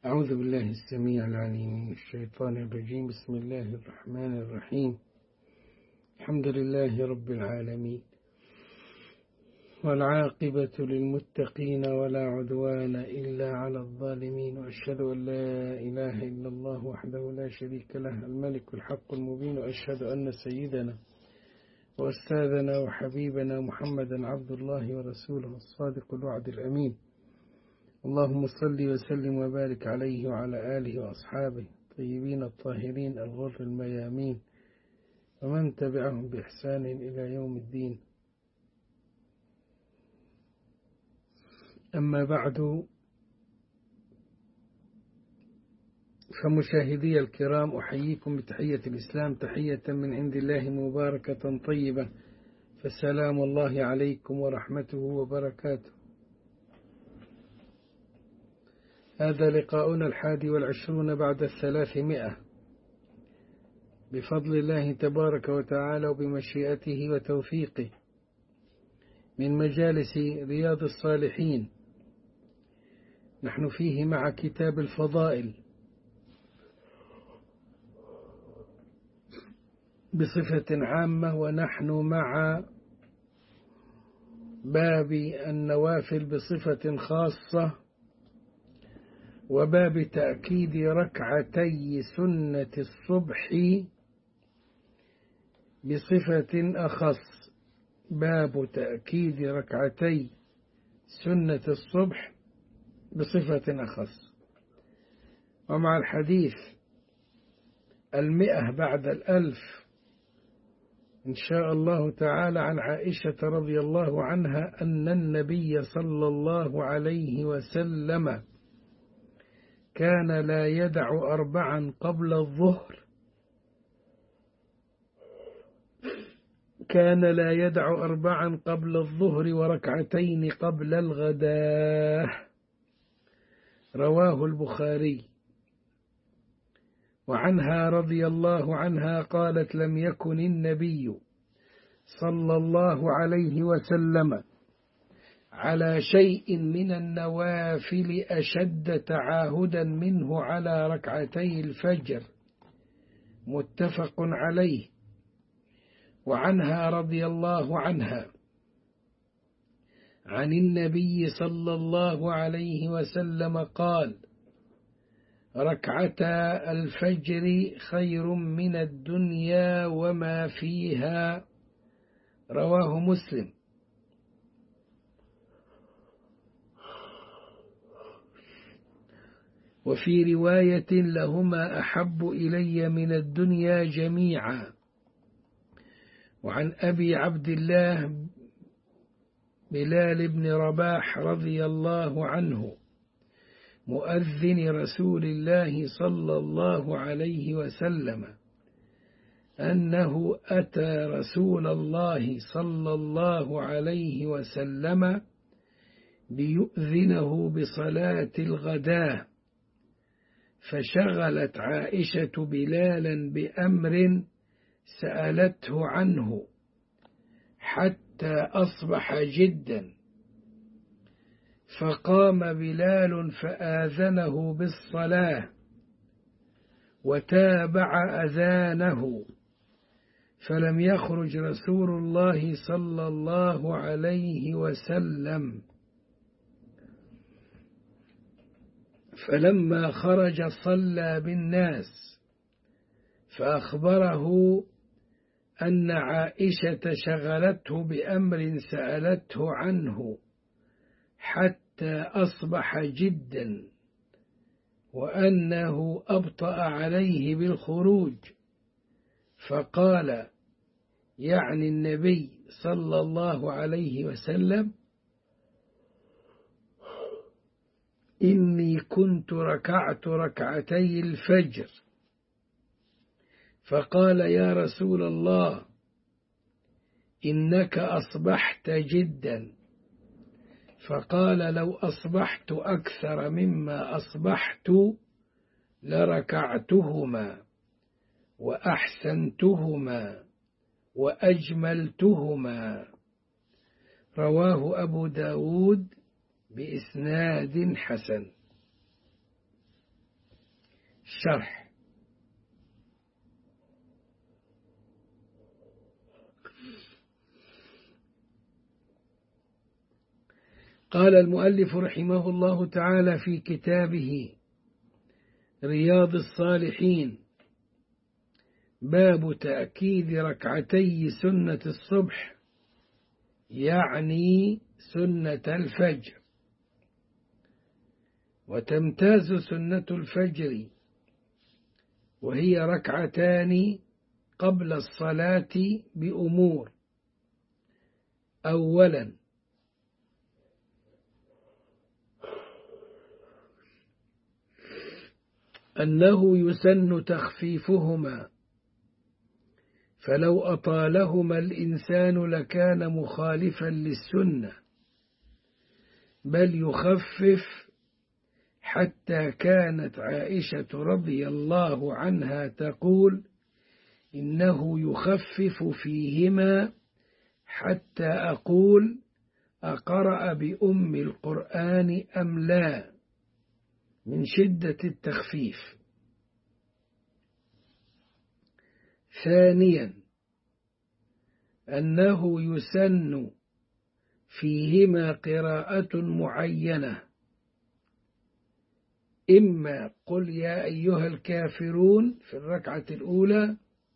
أعوذ بالله السميع العليم من الشيطان الرجيم. بسم الله الرحمن الرحيم. الحمد لله رب العالمين، والعاقبة للمتقين ولا عدوان إلا على الظالمين، وأشهد أن لا إله إلا الله وحده لا شريك له الملك الحق المبين، وأشهد أن سيدنا وأستاذنا وحبيبنا محمدا عبد الله ورسوله الصادق الوعد الأمين. اللهم صل وسلم وبارك عليه وعلى آله وأصحابه الطيبين الطاهرين الغر الميامين، ومن تبعهم بإحسان إلى يوم الدين. أما بعد، فمشاهدي الكرام، أحييكم بتحية الإسلام، تحية من عند الله مباركة طيبة، فسلام الله عليكم ورحمته وبركاته. هذا لقاؤنا 21 بعد 300 بفضل الله تبارك وتعالى وبمشيئته وتوفيقه، من مجالس رياض الصالحين. نحن فيه مع كتاب الفضائل بصفة عامة، ونحن مع باب النوافل بصفة خاصة، وباب تأكيد ركعتي سنة الصبح بصفة أخص. باب تأكيد ركعتي سنة الصبح بصفة أخص، ومع الحديث 100 بعد 1000 إن شاء الله تعالى عن عائشة رضي الله عنها أن النبي صلى الله عليه وسلم كان لا يدع 4 قبل الظهر، قبل الظهر وركعتين قبل الغداء. رواه البخاري. وعنها رضي الله عنها قالت: لم يكن النبي صلى الله عليه وسلم على شيء من النوافل أشد تعاهدا منه على ركعتي الفجر. متفق عليه. وعنها رضي الله عنها عن النبي صلى الله عليه وسلم قال: ركعتا الفجر خير من الدنيا وما فيها. رواه مسلم. وفي رواية: لهما أحب إلي من الدنيا جميعا. وعن أبي عبد الله بلال بن رباح رضي الله عنه مؤذن رسول الله صلى الله عليه وسلم أنه أتى رسول الله صلى الله عليه وسلم ليؤذنه بصلاة الغداء، فشغلت عائشة بلالا بأمر سألته عنه حتى أصبح جدا، فقام بلال فآذنه بالصلاة وتابع أذانه، فلم يخرج رسول الله صلى الله عليه وسلم. فلما خرج صلى بالناس، فأخبره أن عائشة شغلته بأمر سألته عنه حتى أصبح جدا، وأنه أبطأ عليه بالخروج، فقال، يعني النبي صلى الله عليه وسلم: إني كنت ركعت ركعتي الفجر. فقال: يا رسول الله، إنك أصبحت جدا. فقال: لو أصبحت أكثر مما أصبحت لركعتهما وأحسنتهما وأجملتهما. رواه أبو داود بإسناد حسن. الشرح. قال المؤلف رحمه الله تعالى في كتابه رياض الصالحين: باب تأكيد ركعتي سنة الصبح، يعني سنة الفجر. وتمتاز سنة الفجر وهي ركعتان قبل الصلاة بأمور: أولا، أنه يسن تخفيفهما، فلو أطالهما الإنسان لكان مخالفا للسنة، بل يخفف، حتى كانت عائشة رضي الله عنها تقول: إنه يخفف فيهما حتى أقول أقرأ بأم القرآن أم لا، من شدة التخفيف. ثانيا، أنه يسن فيهما قراءة معينة: إما قل يا أيها الكافرون في الركعة الأولى،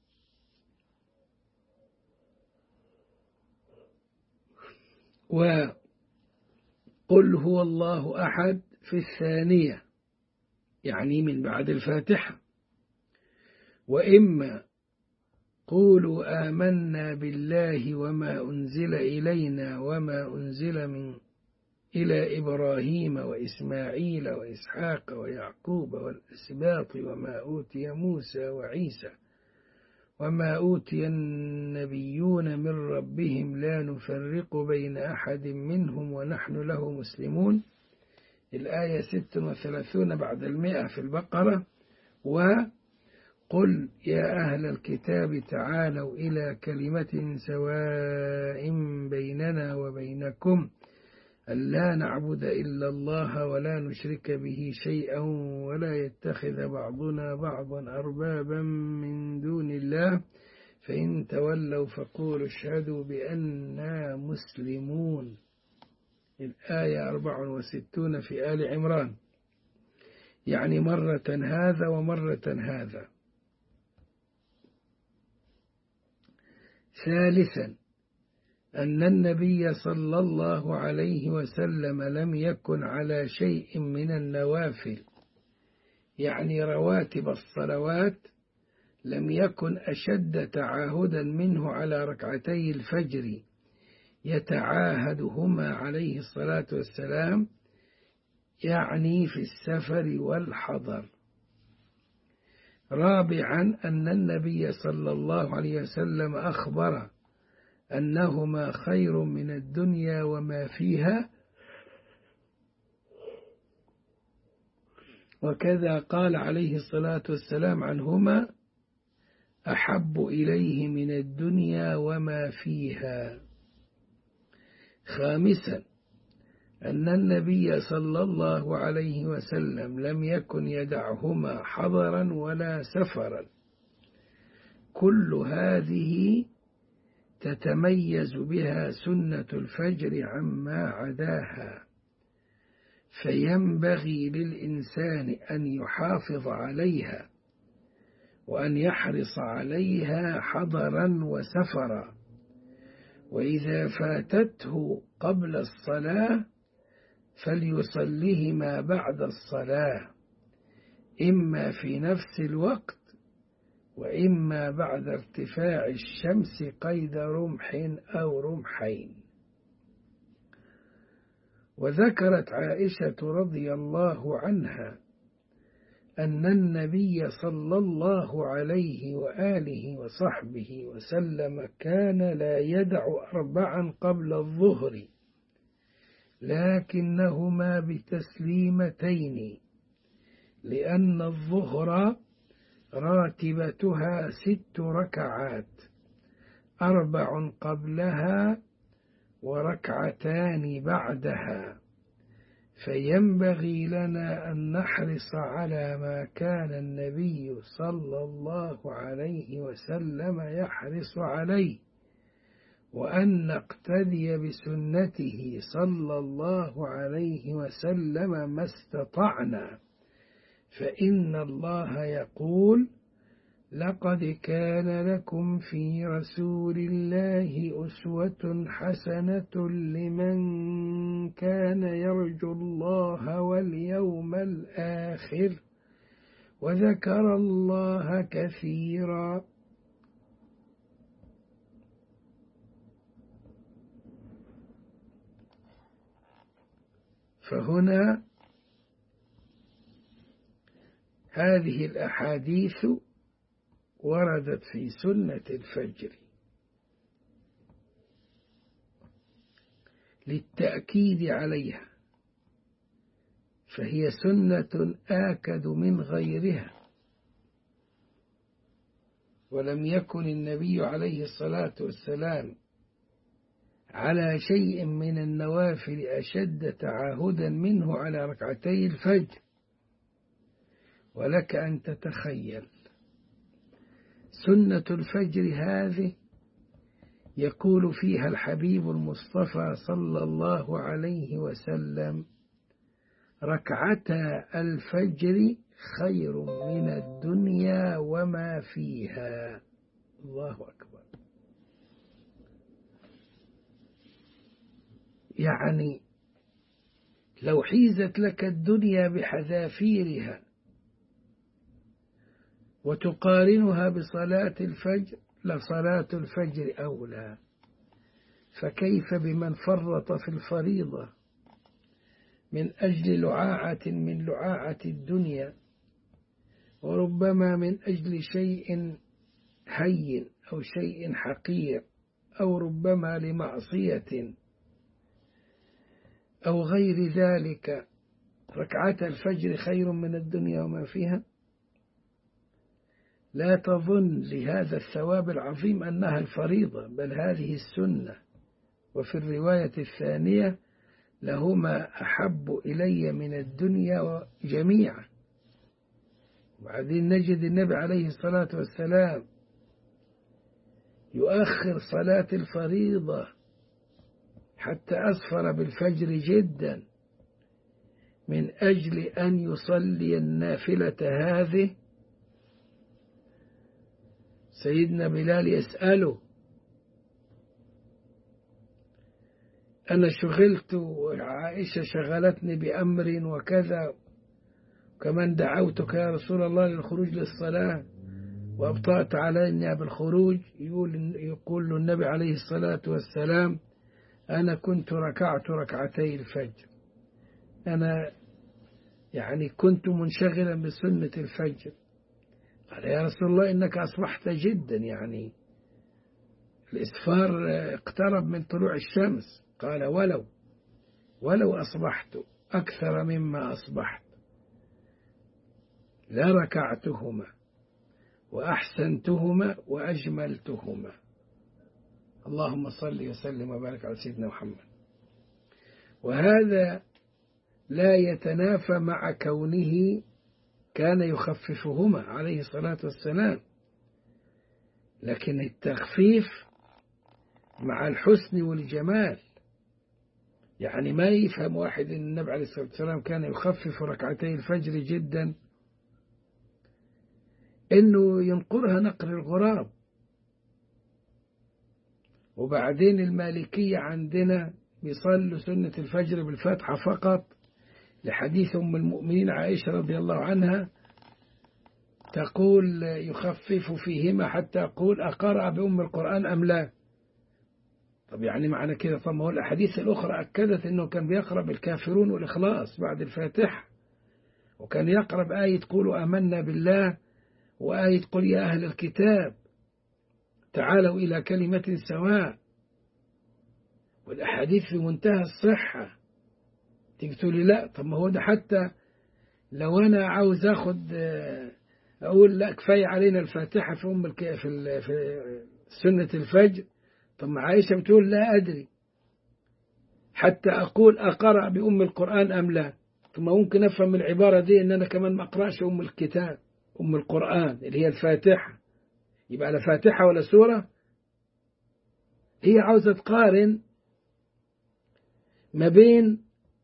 وقل هو الله أحد في الثانية، يعني من بعد الفاتحة، وإما قولوا آمنا بالله وما أنزل إلينا وما أنزل إلى إبراهيم وإسماعيل وإسحاق ويعقوب والأسباط وما أوتي موسى وعيسى وما أوتي النبيون من ربهم لا نفرق بين أحد منهم ونحن له مسلمون، الآية 36 بعد 100 في البقرة. وقل يا أهل الكتاب تعالوا إلى كلمة سواء بيننا وبينكم ألا نعبد إلا الله ولا نشرك به شيئا ولا يتخذ بعضنا بعضا أربابا من دون الله، فإن تولوا فقولوا اشهدوا بأننا مسلمون، الآية 64 في آل عمران، يعني مرة هذا ومرة هذا. ثالثا، أن النبي صلى الله عليه وسلم لم يكن على شيء من النوافل، يعني رواتب الصلوات، لم يكن أشد تعاهدا منه على ركعتي الفجر يتعاهدهما عليه الصلاة والسلام، يعني في السفر والحضر. رابعا، أن النبي صلى الله عليه وسلم أخبر أنهما خير من الدنيا وما فيها، وكذا قال عليه الصلاة والسلام عنهما: أحب إليه من الدنيا وما فيها. خامسا، أن النبي صلى الله عليه وسلم لم يكن يدعهما حضرا ولا سفرا. كل هذه تتميز بها سنة الفجر عما عداها، فينبغي للإنسان أن يحافظ عليها وأن يحرص عليها حضرا وسفرا. وإذا فاتته قبل الصلاة فليصلهما بعد الصلاة، إما في نفس الوقت وإما بعد ارتفاع الشمس قيد رمح أو رمحين. وذكرت عائشة رضي الله عنها أن النبي صلى الله عليه وآله وصحبه وسلم كان لا يدع 4 قبل الظهر، لكنهما بتسليمتين، لأن الظهر راتبتها 6 ركعات، 4 قبلها وركعتان بعدها، فينبغي لنا أن نحرص على ما كان النبي صلى الله عليه وسلم يحرص عليه، وأن نقتدي بسنته صلى الله عليه وسلم ما استطعنا، فإن الله يقول: لقد كان لكم في رسول الله أسوة حسنة لمن كان يرجو الله واليوم الآخر وذكر الله كثيرا. فهنا هذه الأحاديث وردت في سنة الفجر للتأكيد عليها، فهي سنة آكد من غيرها. ولم يكن النبي عليه الصلاة والسلام على شيء من النوافل أشد تعاهدا منه على ركعتي الفجر. ولك أن تتخيل سنة الفجر هذه يقول فيها الحبيب المصطفى صلى الله عليه وسلم: ركعتا الفجر خير من الدنيا وما فيها. الله أكبر. يعني لو حيزت لك الدنيا بحذافيرها وتقارنها بصلاة الفجر لصلاة الفجر أولى، فكيف بمن فرط في الفريضة من أجل لعاعة من لعاعة الدنيا، وربما من أجل شيء هين أو شيء حقير، أو ربما لمعصية أو غير ذلك. ركعة الفجر خير من الدنيا وما فيها. لا تظن لهذا الثواب العظيم أنها الفريضة، بل هذه السنة. وفي الرواية الثانية: لهما أحب إلي من الدنيا جميعا. وبعدين نجد النبي عليه الصلاة والسلام يؤخر صلاة الفريضة حتى أسفر بالفجر جدا من أجل أن يصلي النافلة هذه. سيدنا بلال يسأله: أنا شغلت وعائشة شغلتني بأمر وكذا، كمان دعوتك يا رسول الله للخروج للصلاة وأبطأت علينا بالخروج. يقول له النبي عليه الصلاة والسلام: أنا كنت ركعت ركعتي الفجر، أنا كنت منشغلا بسنة الفجر. قال: يا رسول الله إنك أصبحت جدا، الإسفار اقترب من طلوع الشمس. قال: ولو أصبحت أكثر مما أصبحت لركعتهما وأحسنتهما وأجملتهما. اللهم صل وسلم وبارك على سيدنا محمد. وهذا لا يتنافى مع كونه كان يخففهما عليه الصلاة والسلام، لكن التخفيف مع الحسن والجمال. ما يفهم واحد أن النبي عليه الصلاة والسلام كان يخفف ركعتي الفجر جدا إنه ينقرها نقر الغراب. وبعدين المالكية عندنا بيصلوا سنة الفجر بالفاتحة فقط، لحديث أم المؤمنين عائشة رضي الله عنها تقول: يخفف فيهما حتى أقول أقرأ بأم القرآن أم لا. طب معنى كده، طب ما هو الأحاديث الأخرى أكدت أنه كان بيقرأ بالكافرون والإخلاص بعد الفاتحة، وكان يقرأ بآية قولوا آمنا بالله وآية قل يا أهل الكتاب تعالوا إلى كلمة سواء، والأحاديث في منتهى الصحة. تيجي تقول لي لا، طب ما هو ده حتى لو أنا عاوز أقول لا كفاية علينا الفاتحة في سنة الفجر. طب ما عائشة بتقول لا أدري، حتى أقول أقرأ بأم القرآن أم لا. ثم ممكن أفهم العبارة دي إن أنا كمان ما أقرأش أم الكتاب، أم القرآن اللي هي الفاتحة، يبقى لا فاتحة ولا سورة. هي عاوزة تقارن ما بين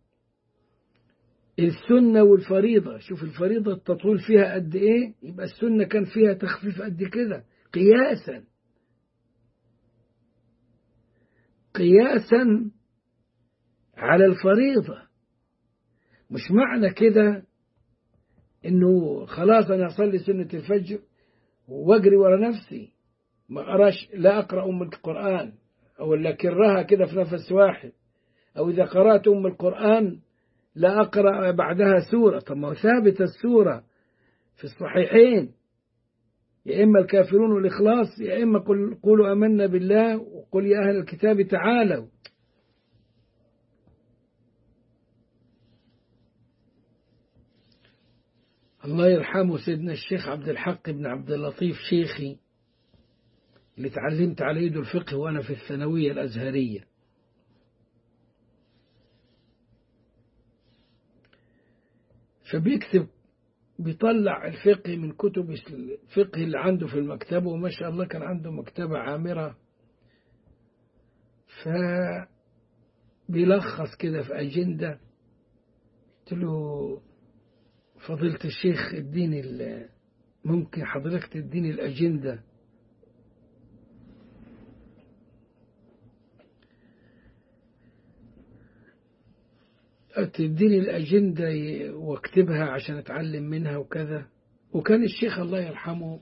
السنة والفريضة. شوف الفريضة التطويل فيها قد إيه، يبقى السنة كان فيها تخفيف قد كده، قياسا على الفريضة. مش معنى كده إنه خلاص أنا أصلي سنة الفجر وأجري ورا نفسي ما أقراش، لا أقرأ أم القرآن، أو لا كرها كده في نفس واحد، أو إذا قرأت أم القرآن لا أقرأ بعدها سورة. طب ما ثابت السورة في الصحيحين، يا إما الكافرون والإخلاص، يا إما قولوا آمنا بالله وقل يا أهل الكتاب تعالوا. الله يرحمه سيدنا الشيخ عبد الحق بن عبد اللطيف شيخي، اللي تعلمت على يده الفقه وأنا في الثانوية الأزهرية. فبيكتب، بيطلع الفقه من كتب الفقه اللي عنده في المكتبة، وما شاء الله كان عنده مكتبة عامرة. فبيلخص كده في أجندة. قلت له فضيلة الشيخ اديني ممكن حضرتك تديني الأجندة؟ تديني الأجندة واكتبها عشان أتعلم منها وكذا. وكان الشيخ الله يرحمه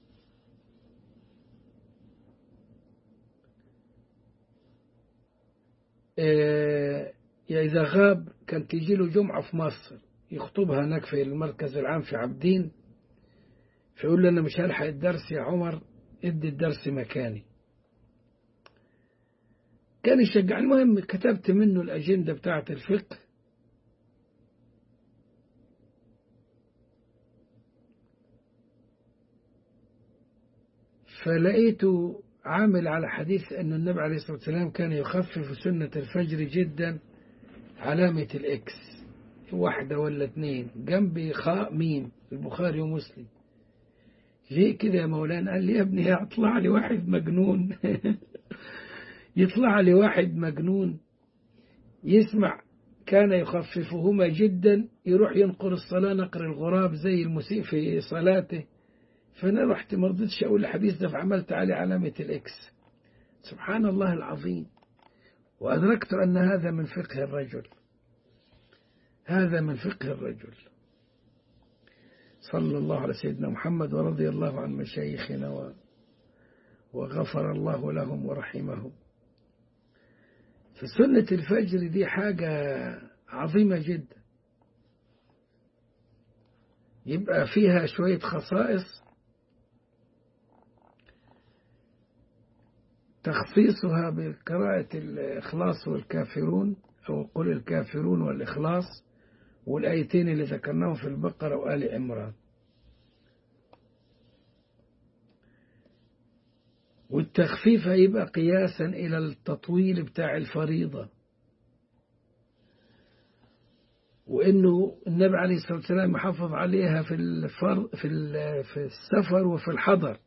يا إذا غاب كان تيجي له جمعة في مصر يخطبها هناك في المركز العام في عابدين، فيقول له أنا مش هلحق الدرس يا عمر، ادي الدرس مكاني. كان يشجع. المهم كتبت منه الأجندة بتاعة الفقه، فلقيته عامل على حديث أن النبي عليه الصلاة والسلام كان يخفف سنة الفجر جدا، علامة الإكس 1 ولا 2 جنبي خاء ميم، البخاري ومسلم. ليه كده يا مولانا؟ قال لي يا ابني يطلع لي واحد مجنون يطلع لي واحد مجنون يسمع كان يخففهما جدا، يروح ينقر الصلاة نقر الغراب زي المسيء في صلاته. فأنا رحت ما رضيتش أقول الحديث ده، فعملت عليه علامة الإكس. سبحان الله العظيم. وأدركت أن هذا من فقه الرجل، هذا من فقه الرجل. صلى الله على سيدنا محمد ورضي الله عن مشايخنا وغفر الله لهم ورحمهم. فسنة الفجر دي حاجة عظيمة جدا، يبقى فيها شوية خصائص. تخصيصها بقراءة الإخلاص والكافرون، أو قل الكافرون والإخلاص، والآيتين اللي ذكرناهم في البقرة وآل عمران. والتخفيف هيبقى قياسا إلى التطويل بتاع الفريضة، وإنه النبي عليه الصلاة والسلام حافظ عليها في السفر وفي الحضر،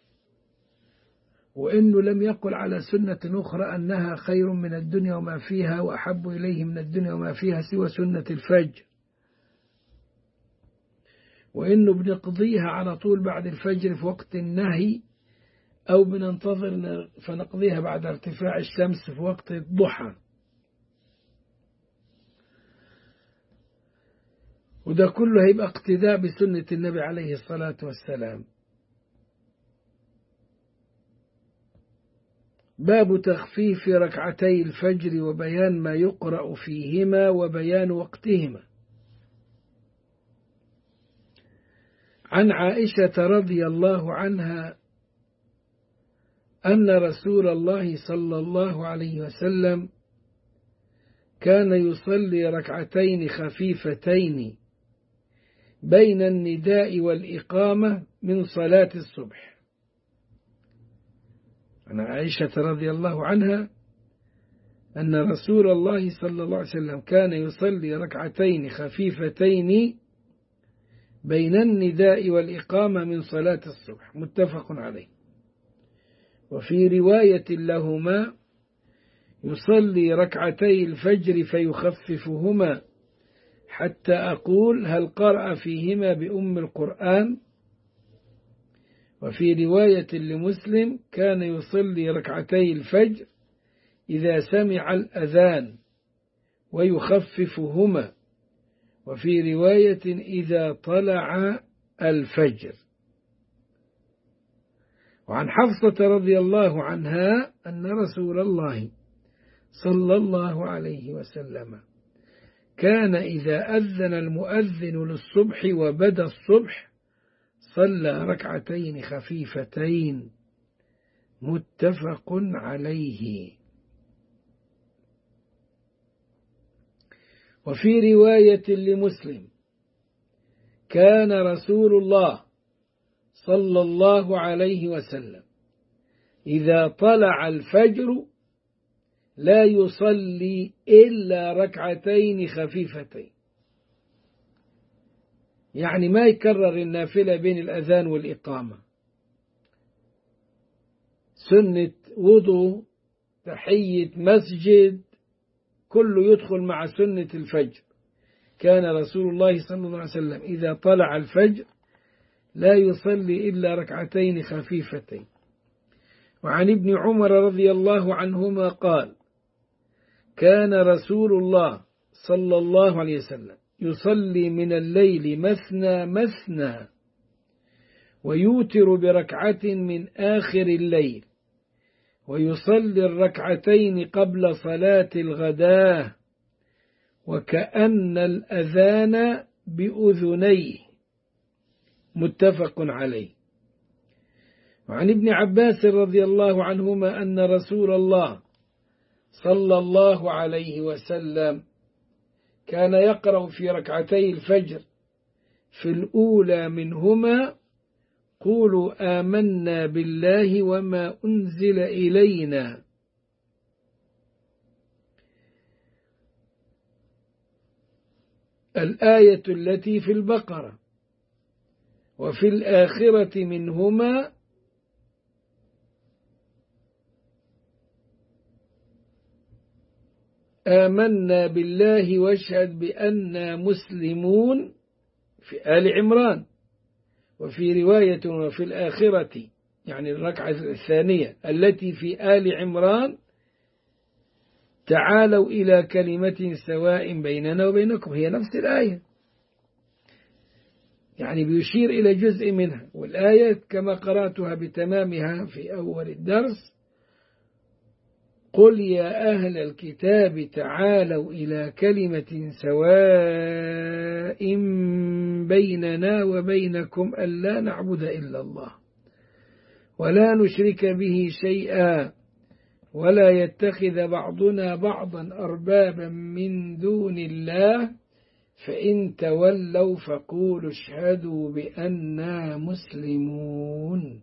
وإنه لم يقل على سنة أخرى أنها خير من الدنيا وما فيها وأحب إليه من الدنيا وما فيها سوى سنة الفجر، وإنه بنقضيها على طول بعد الفجر في وقت النهي، أو بننتظر فنقضيها بعد ارتفاع الشمس في وقت الضحى. وده كله هيبقى اقتداء بسنة النبي عليه الصلاة والسلام. باب تخفيف ركعتي الفجر وبيان ما يقرأ فيهما وبيان وقتهما. عن عائشة رضي الله عنها أن رسول الله صلى الله عليه وسلم كان يصلي ركعتين خفيفتين بين النداء والإقامة من صلاة الصبح. عن عائشة رضي الله عنها أن رسول الله صلى الله عليه وسلم كان يصلي ركعتين خفيفتين بين النداء والإقامة من صلاة الصبح، متفق عليه. وفي رواية لهما يصلي ركعتي الفجر فيخففهما حتى أقول هل قرأ فيهما بأم القرآن. وفي رواية لمسلم كان يصلي ركعتي الفجر إذا سمع الأذان ويخففهما، وفي رواية إذا طلع الفجر. وعن حفصة رضي الله عنها أن رسول الله صلى الله عليه وسلم كان إذا أذن المؤذن للصبح وبدا الصبح صلى ركعتين خفيفتين، متفق عليه. وفي رواية لمسلم كان رسول الله صلى الله عليه وسلم إذا طلع الفجر لا يصلي إلا ركعتين خفيفتين، يعني ما يكرر النافلة بين الأذان والإقامة، سنة وضوء، تحية مسجد، كله يدخل مع سنة الفجر. كان رسول الله صلى الله عليه وسلم إذا طلع الفجر لا يصلي إلا ركعتين خفيفتين. وعن ابن عمر رضي الله عنهما قال كان رسول الله صلى الله عليه وسلم يصلي من الليل مثنى مثنى ويوتر بركعة من آخر الليل، ويصلي الركعتين قبل صلاة الغداة وكأن الأذان بأذنيه، متفق عليه. وعن ابن عباس رضي الله عنهما أن رسول الله صلى الله عليه وسلم كان يقرأ في ركعتي الفجر في الأولى منهما قولوا آمنا بالله وما أنزل إلينا الآية التي في البقرة، وفي الآخرة منهما آمنا بالله واشهد بأننا مسلمون في آل عمران. وفي رواية وفي الآخرة يعني الركعة الثانية التي في آل عمران تعالوا إلى كلمة سواء بيننا وبينكم، هي نفس الآية، يعني بيشير إلى جزء منها. والآية كما قرأتها بتمامها في أول الدرس قل يا أهل الكتاب تعالوا إلى كلمة سواء بيننا وبينكم ألا نعبد إلا الله ولا نشرك به شيئا ولا يتخذ بعضنا بعضا أربابا من دون الله فإن تولوا فقولوا اشهدوا بأننا مسلمون.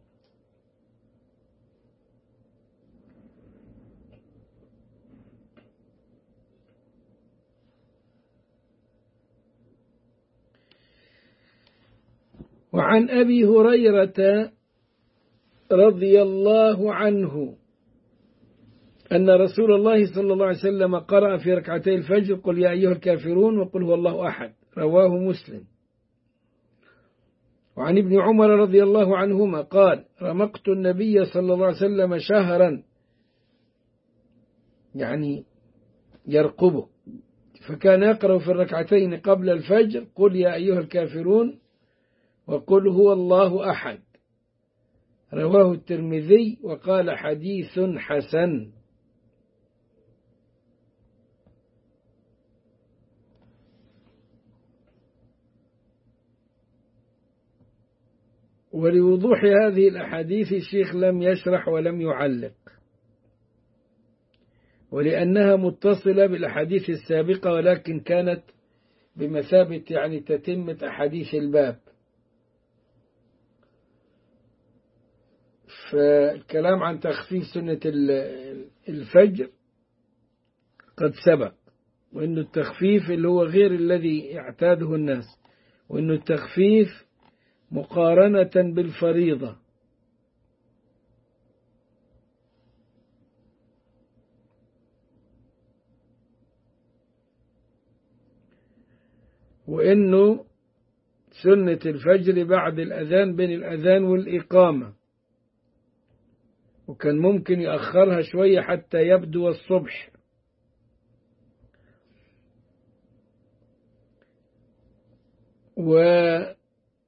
وعن أبي هريرة رضي الله عنه أن رسول الله صلى الله عليه وسلم قرأ في ركعتي الفجر قل يا أيها الكافرون وقل هو الله أحد، رواه مسلم. وعن ابن عمر رضي الله عنهما قال رمقت النبي صلى الله عليه وسلم شهرا، يعني يرقبه، فكان يقرأ في الركعتين قبل الفجر قل يا أيها الكافرون وقل هو الله أحد، رواه الترمذي وقال حديث حسن. ولوضوح هذه الأحاديث الشيخ لم يشرح ولم يعلق، ولأنها متصلة بالأحاديث السابقة ولكن كانت بمثابة يعني تتمة أحاديث الباب. فالكلام عن تخفيف سنة الفجر قد سبق، وإنه التخفيف اللي هو غير الذي يعتاده الناس، وإنه التخفيف مقارنة بالفريضة. وإنه سنة الفجر بعد الأذان بين الأذان والإقامة، وكان ممكن يأخرها شوية حتى يبدو الصبح. وإنه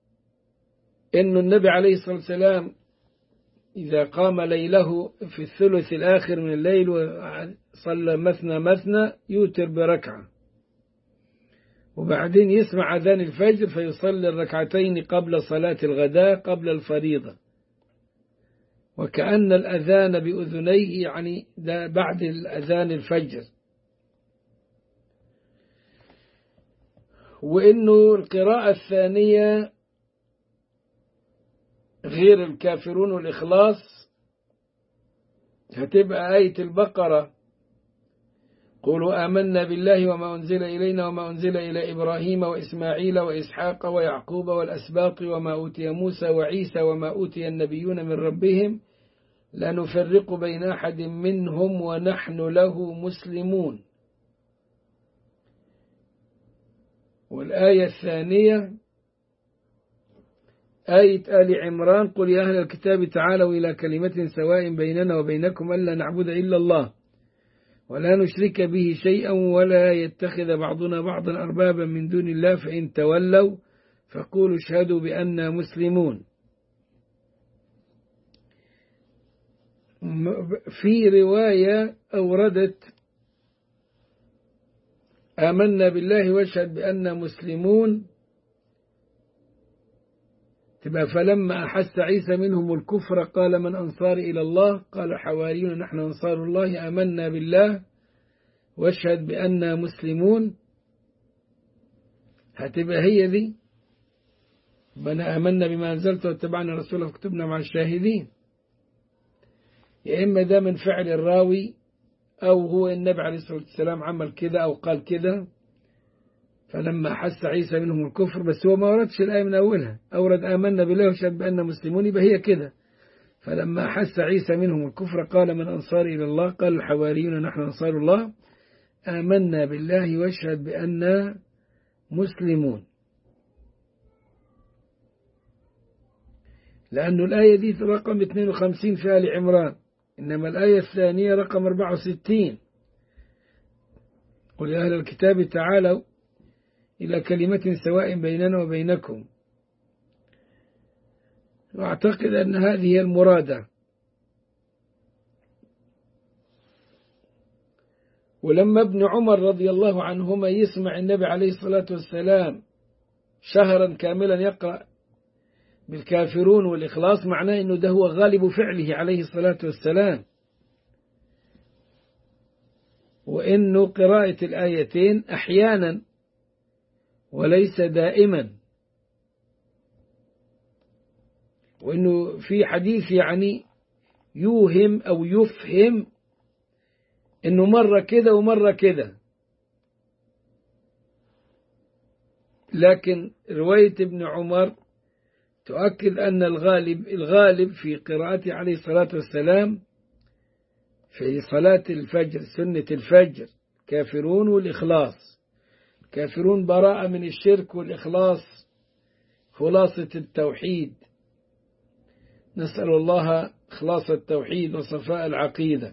النبي عليه الصلاة والسلام إذا قام ليله في الثلث الآخر من الليل وصلى مثنى مثنى يوتر بركعة، وبعدين يسمع أذان الفجر فيصلي الركعتين قبل صلاة الغداء قبل الفريضة، وكأن الأذان بأذنيه يعني ده بعد الأذان الفجر. وإنه القراءة الثانية غير الكافرون والإخلاص هتبقى آية البقرة: قولوا آمنا بالله وما أنزل إلينا وما أنزل إلى إبراهيم وإسماعيل وإسحاق ويعقوب والأسباط وما أوتي موسى وعيسى وما أوتي النبيون من ربهم لا نفرق بين أحد منهم ونحن له مسلمون. والآية الثانية آية آل عمران: قل يا أهل الكتاب تعالوا إلى كلمة سواء بيننا وبينكم ألا نعبد إلا الله ولا نشرك به شيئا ولا يتخذ بعضنا بعضا أربابا من دون الله فإن تولوا فقولوا اشهدوا بأننا مسلمون. في رواية أوردت آمنا بالله واشهد بأننا مسلمون، تبقى فلما أحس عيسى منهم الكفر قال من أنصاري إلى الله قال حواريون نحن أنصار الله آمنا بالله واشهد بأننا مسلمون. هتبقى هي دي بنا آمنا بما أنزلت واتبعنا رسوله فاكتبنا مع الشاهدين. يا إما ده من فعل الراوي أو هو النبي عليه الصلاة والسلام عمل كده أو قال كده فلما أحس عيسى منهم الكفر، بس هو ما وردش الآية من أولها، أورد آمنا بالله وشهد بأننا مسلمون، يبقى هي كده: فلما أحس عيسى منهم الكفر قال من أنصاري إلى الله قال الحواريون نحن أنصار الله آمنا بالله واشهد بأننا مسلمون. لأن الآية دي رقم 52 في آل عمران، إنما الآية الثانية رقم 64: قل يا أهل الكتاب تعالوا إلى كلمة سواء بيننا وبينكم. وأعتقد أن هذه هي المرادة. ولما ابن عمر رضي الله عنهما يسمع النبي عليه الصلاة والسلام شهرا كاملا يقرأ بالكافرون والإخلاص، معناه أنه ده هو غالب فعله عليه الصلاة والسلام، وأنه قراءة الآيتين أحيانا وليس دائما، وأنه في حديث يعني يوهم أو يفهم أنه مرة كده ومرة كده. لكن رواية ابن عمر تؤكد أن الغالب في قراءته عليه الصلاة والسلام في صلاة الفجر سنة الفجر كافرون والإخلاص. كافرون براءة من الشرك، والإخلاص خلاصة التوحيد، نسأل الله إخلاص التوحيد وصفاء العقيدة.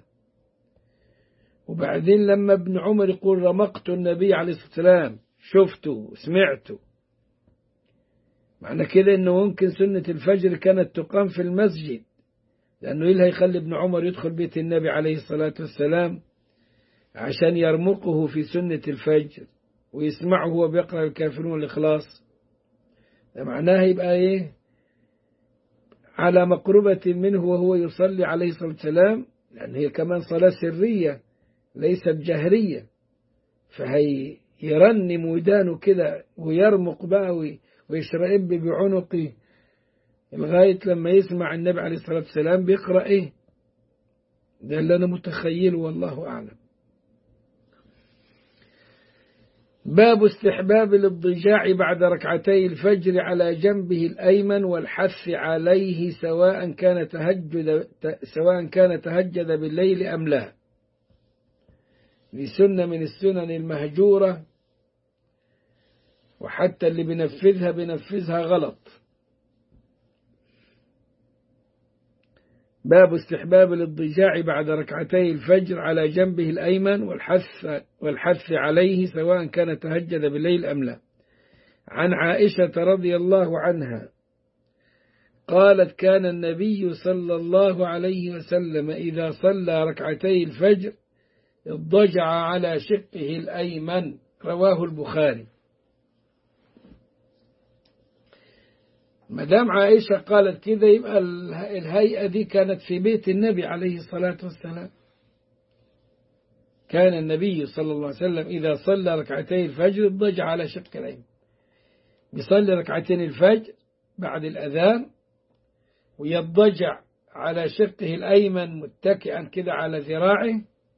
وبعدين لما ابن عمر يقول رمقت النبي عليه الصلاة والسلام شفته سمعته، معنى كده أنه ممكن سنة الفجر كانت تقام في المسجد، لأنه إيه هيخلي ابن عمر يدخل بيت النبي عليه الصلاة والسلام عشان يرمقه في سنة الفجر ويسمعه هو بيقرأ الكافرون والإخلاص؟ ده معناه يبقى إيه؟ على مقربة منه وهو يصلي عليه الصلاة والسلام، لأن هي كمان صلاة سرية ليست جهرية، فهي يرنم ودانه كده ويرمق بقى ويشرئب بعنقه لغاية لما يسمع النبي عليه الصلاة والسلام بيقرأ إيه. ده اللي أنا متخيله والله أعلم. باب استحباب الاضطجاع بعد ركعتي الفجر على جنبه الأيمن والحث عليه سواء كان تهجد بالليل أم لا. لسنة من السنن المهجورة، وحتى اللي بنفذها غلط. باب استحباب الاضطجاع بعد ركعتي الفجر على جنبه الأيمن والحث عليه سواء كان تهجد بالليل أم لا. عن عائشة رضي الله عنها قالت: كان النبي صلى الله عليه وسلم إذا صلى ركعتي الفجر اضطجع على شقه الأيمن. رواه البخاري. مدام عائشة قالت كده يبقى الهيئة دي كانت في بيت النبي عليه الصلاة والسلام. كان النبي صلى الله عليه وسلم إذا صلى ركعتي الفجر اضطجع على شق الأيمن، بيصلي ركعتين الفجر بعد الأذان ويضجع على شقه الأيمن متكئا كده على ذراعه،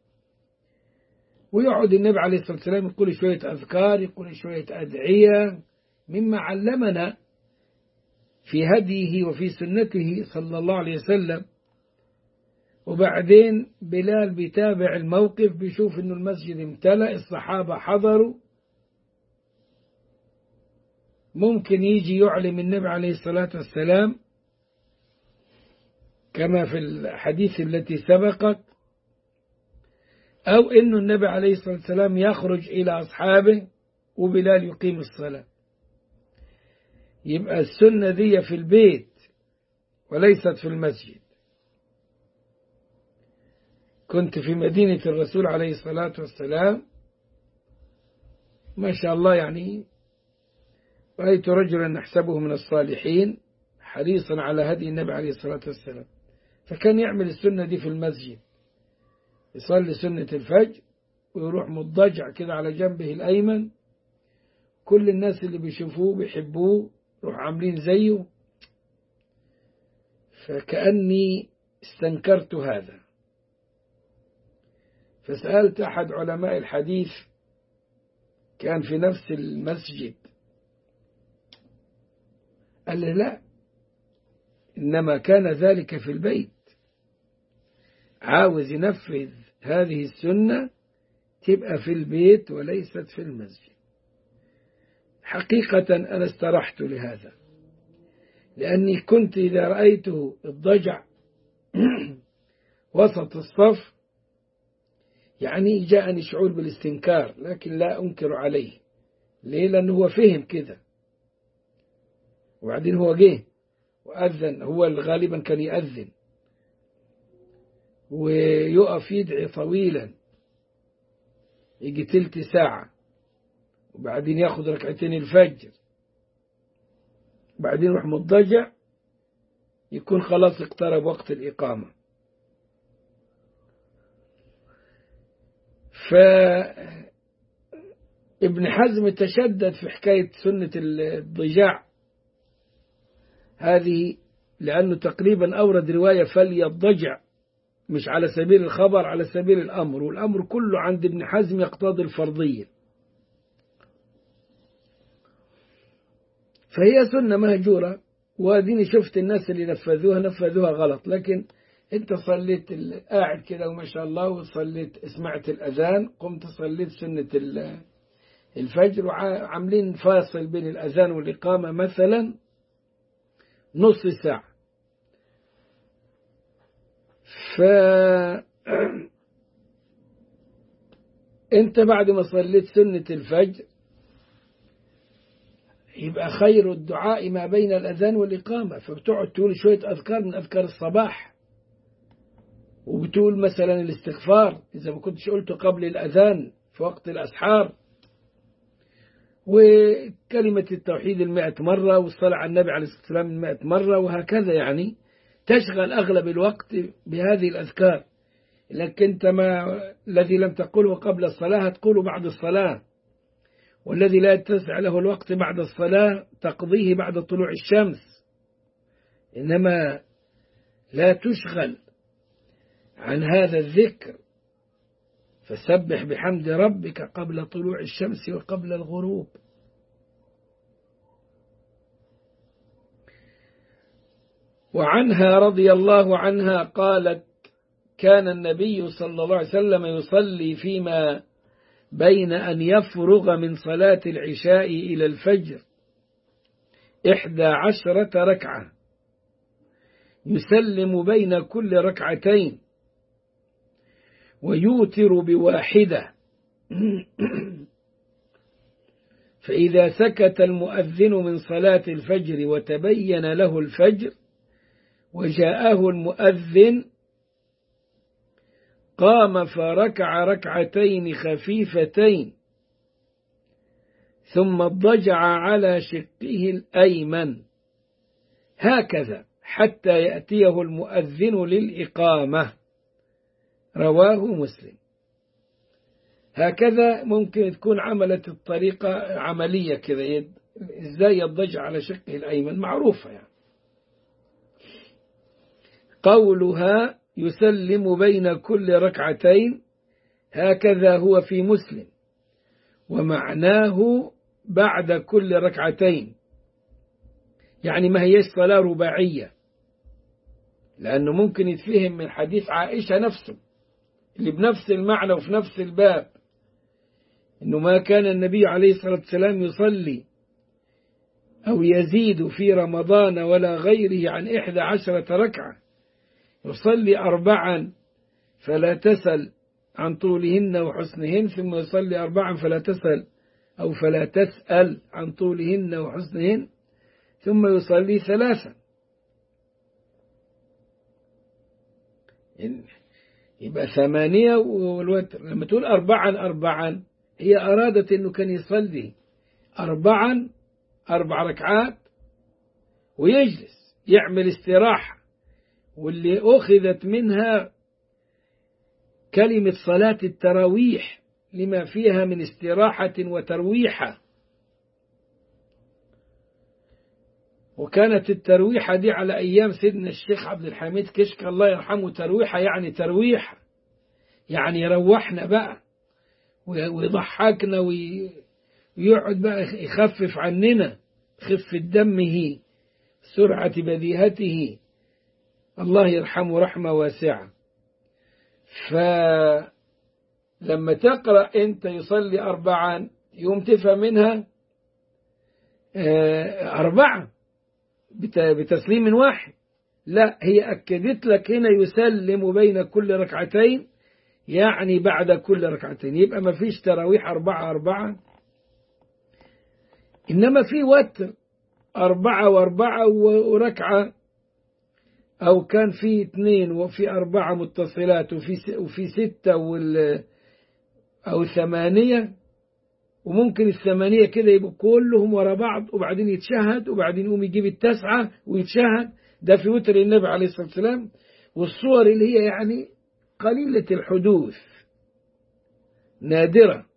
ويقعد النبي عليه الصلاة والسلام يقول شوية أذكار، يقول شوية أدعية مما علمنا في هديه وفي سنته صلى الله عليه وسلم. وبعدين بلال بيتابع الموقف، بيشوف إنه المسجد امتلأ، الصحابة حضروا، ممكن يجي يعلم النبي عليه الصلاة والسلام كما في الحديث التي سبقت، أو إنه النبي عليه الصلاة والسلام يخرج إلى أصحابه وبلال يقيم الصلاة. يبقى السنة دي في البيت وليست في المسجد. كنت في مدينة الرسول عليه الصلاة والسلام، ما شاء الله يعني رأيت رجلا نحسبه من الصالحين حريصا على هدي النبي عليه الصلاة والسلام، فكان يعمل السنة دي في المسجد، يصلي سنة الفجر ويروح مضجع كده على جنبه الأيمن، كل الناس اللي بيشوفوه بيحبوه يروح عاملين زيه. فكأني استنكرت هذا، فسألت أحد علماء الحديث كان في نفس المسجد، قال لي: لا، إنما كان ذلك في البيت، عاوز ينفذ هذه السنة تبقى في البيت وليست في المسجد. حقيقة أنا استرحت لهذا، لأني كنت إذا رأيته الضجع وسط الصف يعني جاءني شعور بالاستنكار، لكن لا أنكر عليه. ليه؟ لأنه هو فهم كده، وبعدين هو جه وأذن، هو غالبا كان يأذن ويقف يدعي طويلا يجي تلت ساعة، وبعدين ياخد ركعتين الفجر، وبعدين يروح مضجع، يكون خلاص اقترب وقت الإقامة. فابن حزم تشدد في حكاية سنة الضجاع هذه، لأنه تقريبا أورد رواية فليضجع، مش على سبيل الخبر، على سبيل الأمر، والأمر كله عند ابن حزم يقتضي الفرضية. فهي سنة مهجورة، واديني شفت الناس اللي نفذوها غلط. لكن انت صليت قاعد كده وما شاء الله، وصليت سمعت الأذان، قمت صليت سنة الفجر، وعاملين فاصل بين الأذان والإقامة مثلا نص ساعة، انت بعد ما صليت سنة الفجر يبقى خير الدعاء ما بين الأذان والإقامة، فبتقعد تقول شوية أذكار من أذكار الصباح، وبتقول مثلا الاستغفار إذا ما كنتش قلته قبل الأذان في وقت الأسحار، وكلمة التوحيد 100 مرة، والصلاة على النبي عليه الصلاة والسلام 100 مرة، وهكذا. يعني تشغل أغلب الوقت بهذه الأذكار. لكن أنت الذي لم تقوله قبل الصلاة تقوله بعد الصلاة، والذي لا يتسع له الوقت بعد الصلاة تقضيه بعد طلوع الشمس. إنما لا تشغل عن هذا الذكر فسبح بحمد ربك قبل طلوع الشمس وقبل الغروب. وعنها رضي الله عنها قالت: كان النبي صلى الله عليه وسلم يصلي فيما بين أن يفرغ من صلاة العشاء إلى الفجر 11 ركعة، يسلم بين كل ركعتين ويوتر بواحدة. فإذا سكت المؤذن من صلاة الفجر وتبين له الفجر وجاءه المؤذن قام فركع ركعتين خفيفتين ثم اضطجع على شقه الأيمن هكذا حتى يأتيه المؤذن للإقامة. رواه مسلم. هكذا ممكن تكون عملت الطريقة عملية كذا، إزاي يضطجع على شقه الأيمن معروفة يعني. قولها يسلم بين كل ركعتين هكذا هو في مسلم، ومعناه بعد كل ركعتين، يعني ما هيش صلاة رباعية، لأنه ممكن يتفهم من حديث عائشة نفسه اللي بنفس المعنى وفي نفس الباب، إنه ما كان النبي عليه الصلاة والسلام يصلي أو يزيد في رمضان ولا غيره عن 11 ركعة، يصلي 4 فلا تسل عن طولهن وحسنهن، ثم يصلي 4 فلا تسل أو فلا تسأل عن طولهن وحسنهن، ثم يصلي 3. يبقى 8 والوتر. لما تقول 4 هي أرادت أنه كان يصلي 4 ركعات ويجلس يعمل استراحة، واللي أخذت منها كلمة صلاة التراويح لما فيها من استراحة وترويحة. وكانت الترويحة دي على أيام سيدنا الشيخ عبد الحميد كشك الله يرحمه، ترويحة يعني ترويحة، يعني يروحنا بقى ويضحكنا ويقعد بقى يخفف عننا خفة دمه سرعة بديهته، الله يرحمه رحمة واسعة. فلما تقرأ أنت يصلي 4 يوم تفهم منها 4 بتسليم واحد، لا، هي أكدت لك هنا يسلم بين كل ركعتين، يعني بعد كل ركعتين، يبقى ما فيش تراويح 4 إنما في وتر 4 و4 وركعة، أو كان في 2 وفي 4 متصلات وفي 6 أو 8، وممكن 8 كده يبقوا كلهم ورا بعض وبعدين يتشهد وبعدين يقوم يجيب 9 ويتشهد. ده في وتر النبي عليه الصلاة والسلام. والصور اللي هي يعني قليلة الحدوث نادرة،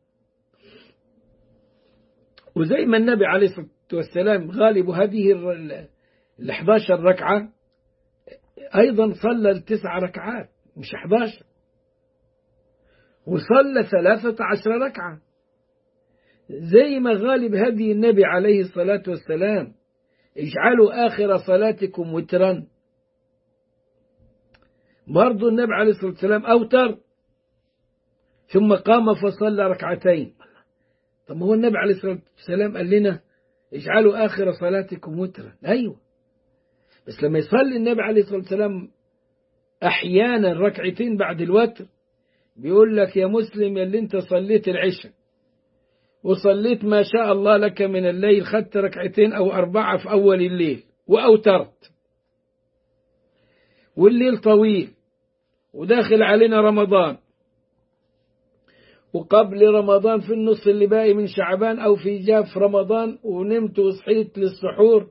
وزي ما النبي عليه الصلاة والسلام غالب هذه 11 ركعة أيضا صلى 9 ركعات مش 11، وصلى 13 ركعة زي ما غالب هدي النبي عليه الصلاة والسلام: اجعلوا آخر صلاتكم وترا. برضو النبي عليه الصلاة والسلام أوتر ثم قام فصلى 2. طب هو النبي عليه الصلاة والسلام قال لنا اجعلوا آخر صلاتكم وترا، أيوة، بس لما يصلي النبي عليه الصلاة والسلام أحيانا 2 بعد الوتر بيقول لك يا مسلم اللي انت صليت العشاء وصليت ما شاء الله لك من الليل، خدت 2 أو 4 في أول الليل وأوترت، والليل طويل وداخل علينا رمضان، وقبل رمضان في النص اللي باقي من شعبان أو في جاف رمضان، ونمت وصحيت للسحور،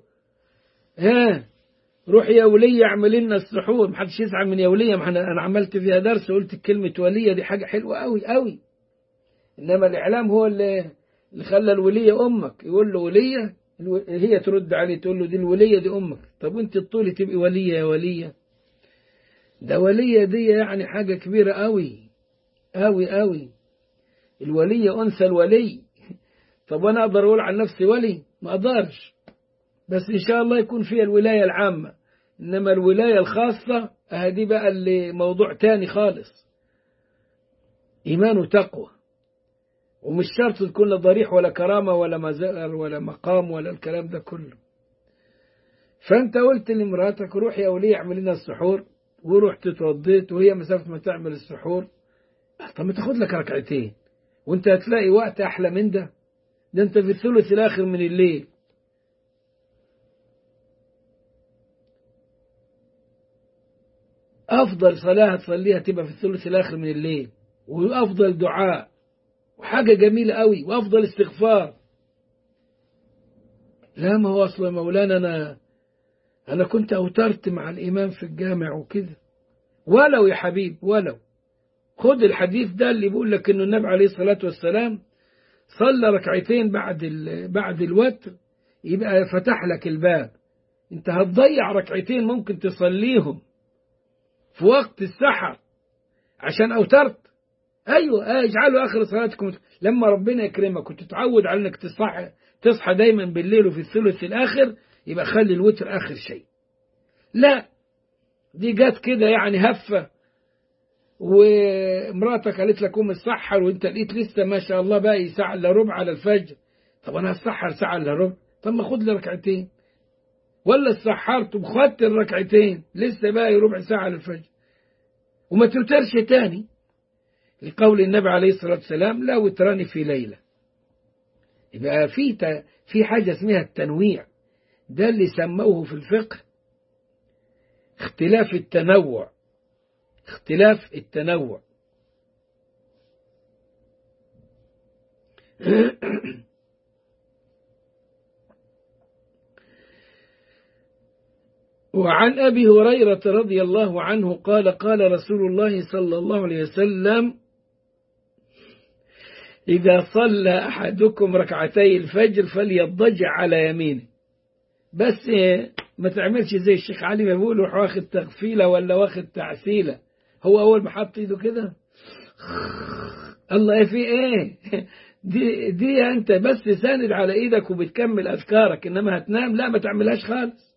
روح يا ولية اعمل لنا السحور. محدش يزعل من يا ولية، ما أنا عملت فيها درس وقلت كلمة ولية دي حاجة حلوة قوي قوي، إنما الإعلام هو اللي خلى الولية أمك، يقول له ولية، هي ترد عليه تقول له دي الولية دي أمك. طب وانت الطول تبقي ولية يا ولية؟ ده ولية دي يعني حاجة كبيرة قوي أوي أوي. الولي أنثى الولي. طب وأنا أقدر أقول عن نفسي ولي؟ ما أقدرش، بس إن شاء الله يكون فيها الولاية العامة. إنما الولاية الخاصة هذه بقى اللي موضوع تاني خالص. إيمان وتقوى، ومش شرط تكون لا ضريح ولا كرامة ولا مزار ولا مقام ولا الكلام ده كله. فأنت قلت لمراتك روح يا ولي اعمل لنا السحور، ورحت اتوضيت وهي مسافة ما تعمل السحور. طب ما تاخد لك ركعتين وانت هتلاقي وقت أحلى من ده. ده انت في الثلث الآخر من الليل. أفضل صلاة هتصليها تبقى في الثلث الآخر من الليل، وأفضل دعاء، وحاجة جميلة قوي، وأفضل استغفار. لا ما هو أصلا مولانا أنا كنت أوترت مع الإمام في الجامع وكده. ولو يا حبيب ولو خد الحديث ده اللي بيقول لك إنه النبي عليه الصلاة والسلام صلى ركعتين بعد الوتر، يبقى فتح لك الباب. أنت هتضيع ركعتين ممكن تصليهم في وقت السحر عشان أوترت. أيوة اجعلوا آخر صلاتكم. لما ربنا يكرمك وتتعود على أنك تصحى دايما بالليل وفي الثلث الآخر، يبقى خلي الوتر آخر شيء. لا دي جات كده يعني هفة، ومراتك قالت لك قوم السحر وانت لقيت لسه ما شاء الله باقي ساعة الا ربع على الفجر. طب انا هسحر ساعة الا ربع، طب ما خد لي ركعتين. ولا سحرت وخدت الركعتين لسه باقي ربع ساعة على الفجر، وما توترش تاني، لقول النبي عليه الصلاة والسلام لا وتراني في ليلة. يبقى في حاجة اسمها التنويع، ده اللي سموه في الفقه اختلاف التنوع. اختلاف التنوع. وعن أبي هريرة رضي الله عنه قال قال رسول الله صلى الله عليه وسلم إذا صلى أحدكم ركعتي الفجر فليضجع على يمينه. بس ما تعملش زي الشيخ علي ما بيقول روح واخد تغفيلة ولا واخد تعسيلة. هو أول ما حط إيده كده الله في إيه دي أنت بس ساند على إيدك وبتكمل أذكارك، إنما هتنام لا ما تعملهاش خالص.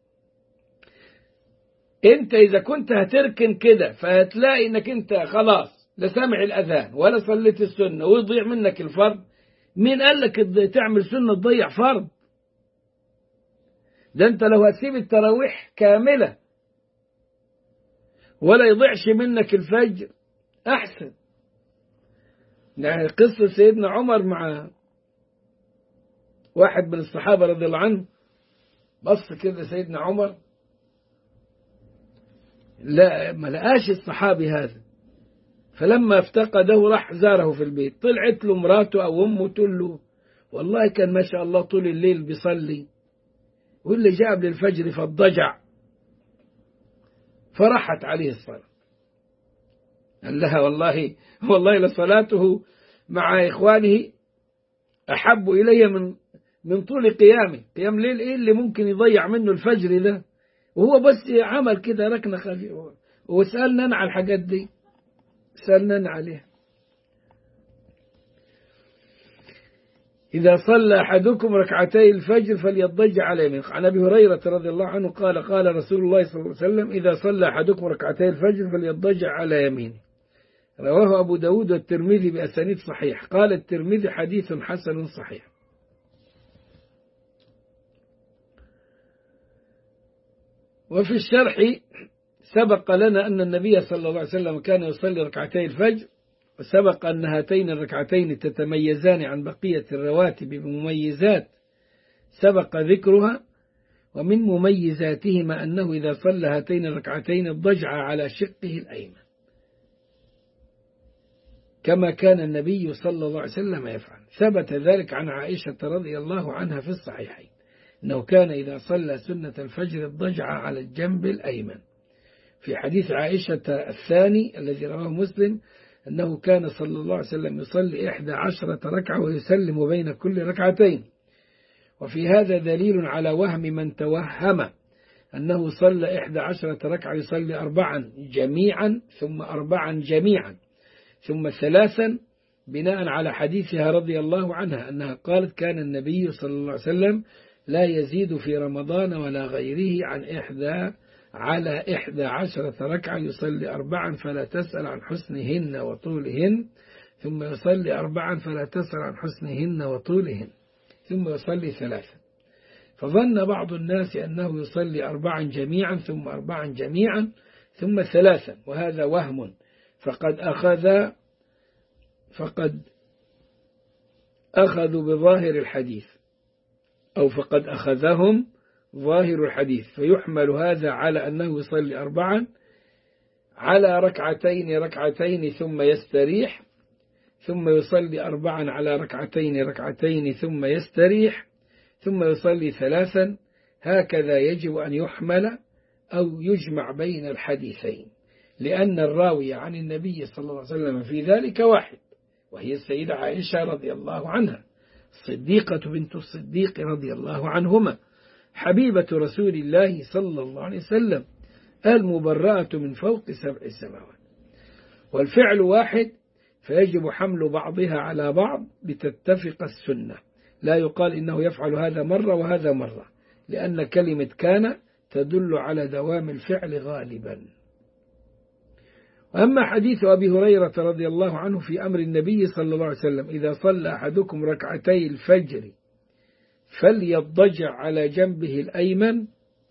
أنت إذا كنت هتركن كده فهتلاقي إنك أنت خلاص لا سامع الأذان ولا صليت السنة ويضيع منك الفرض. مين قال لك تعمل سنة تضيع فرض؟ ده أنت لو هتسيب التراويح كاملة ولا يضيعش منك الفجر أحسن. يعني قصة سيدنا عمر مع واحد من الصحابة رضي الله عنه، بص كده سيدنا عمر لا ما لقاش الصحابي هذا، فلما افتقده راح زاره في البيت. طلعت له مراته أو أمه تقول له والله كان ما شاء الله طول الليل بيصلي واللي جاب للفجر فالضجع، فرحت عليه الصلاة. قال لها والله لصلاته مع إخوانه أحب إلي من طول قيامه. قيام ليل إيه اللي ممكن يضيع منه الفجر ده؟ وهو بس عمل كده ركنة خفيفة. وسألنا أنا على الحاجات دي، سألنا أنا عليها. إذا صلى أحدكم ركعتي الفجر فليضجع على يمينه. عن أبي هريرة رضي الله عنه قال قال رسول الله صلى الله عليه وسلم إذا صلى أحدكم ركعتي الفجر فليضجع على يمينه. رواه أبو داود والترمذي بأسانيد صحيح. قال الترمذي حديث حسن صحيح. وفي الشرح سبق لنا أن النبي صلى الله عليه وسلم كان يصلي ركعتي الفجر، وسبق أن هاتين الركعتين تتميزان عن بقية الرواتب بمميزات سبق ذكرها، ومن مميزاتهما أنه إذا صلى هاتين الركعتين اضطجع على شقه الأيمن كما كان النبي صلى الله عليه وسلم يفعل. ثبت ذلك عن عائشة رضي الله عنها في الصحيحين أنه كان إذا صلى سنة الفجر اضطجع على الجنب الأيمن. في حديث عائشة الثاني الذي رواه مسلم أنه كان صلى الله عليه وسلم يصلي 11 ركعة ويسلم بين كل ركعتين. وفي هذا دليل على وهم من توهم أنه صلى 11 ركعة يصلي 4 جميعا ثم 4 جميعا، ثم 3 بناء على حديثها رضي الله عنها أنها قالت كان النبي صلى الله عليه وسلم لا يزيد في رمضان ولا غيره على 11 ركعة، يصلي 4 فلا تسأل عن حسنهن وطولهن، ثم يصلي 4 فلا تسأل عن حسنهن وطولهن، ثم يصلي 3. فظن بعض الناس أنه يصلي 4 جميعا ثم 4 جميعا ثم 3، وهذا وهم، فقد أخذوا بظاهر الحديث، أو فقد أخذهم ظاهر الحديث، فيحمل هذا على أنه يصلي 4 على ركعتين ثم يستريح، ثم يصلي 4 على ركعتين ثم يستريح، ثم يصلي 3. هكذا يجب أن يحمل أو يجمع بين الحديثين، لأن الراوي عن النبي صلى الله عليه وسلم في ذلك واحد، وهي السيدة عائشة رضي الله عنها، الصديقة بنت الصديق رضي الله عنهما، حبيبة رسول الله صلى الله عليه وسلم، المبرأة من فوق 7 سماوات. والفعل واحد، فيجب حمل بعضها على بعض لتتفق السنة. لا يقال إنه يفعل هذا مرة وهذا مرة، لأن كلمة كان تدل على دوام الفعل غالبا. أما حديث أبي هريرة رضي الله عنه في أمر النبي صلى الله عليه وسلم إذا صلى أحدكم ركعتي الفجر فليضجع على جنبه الأيمن،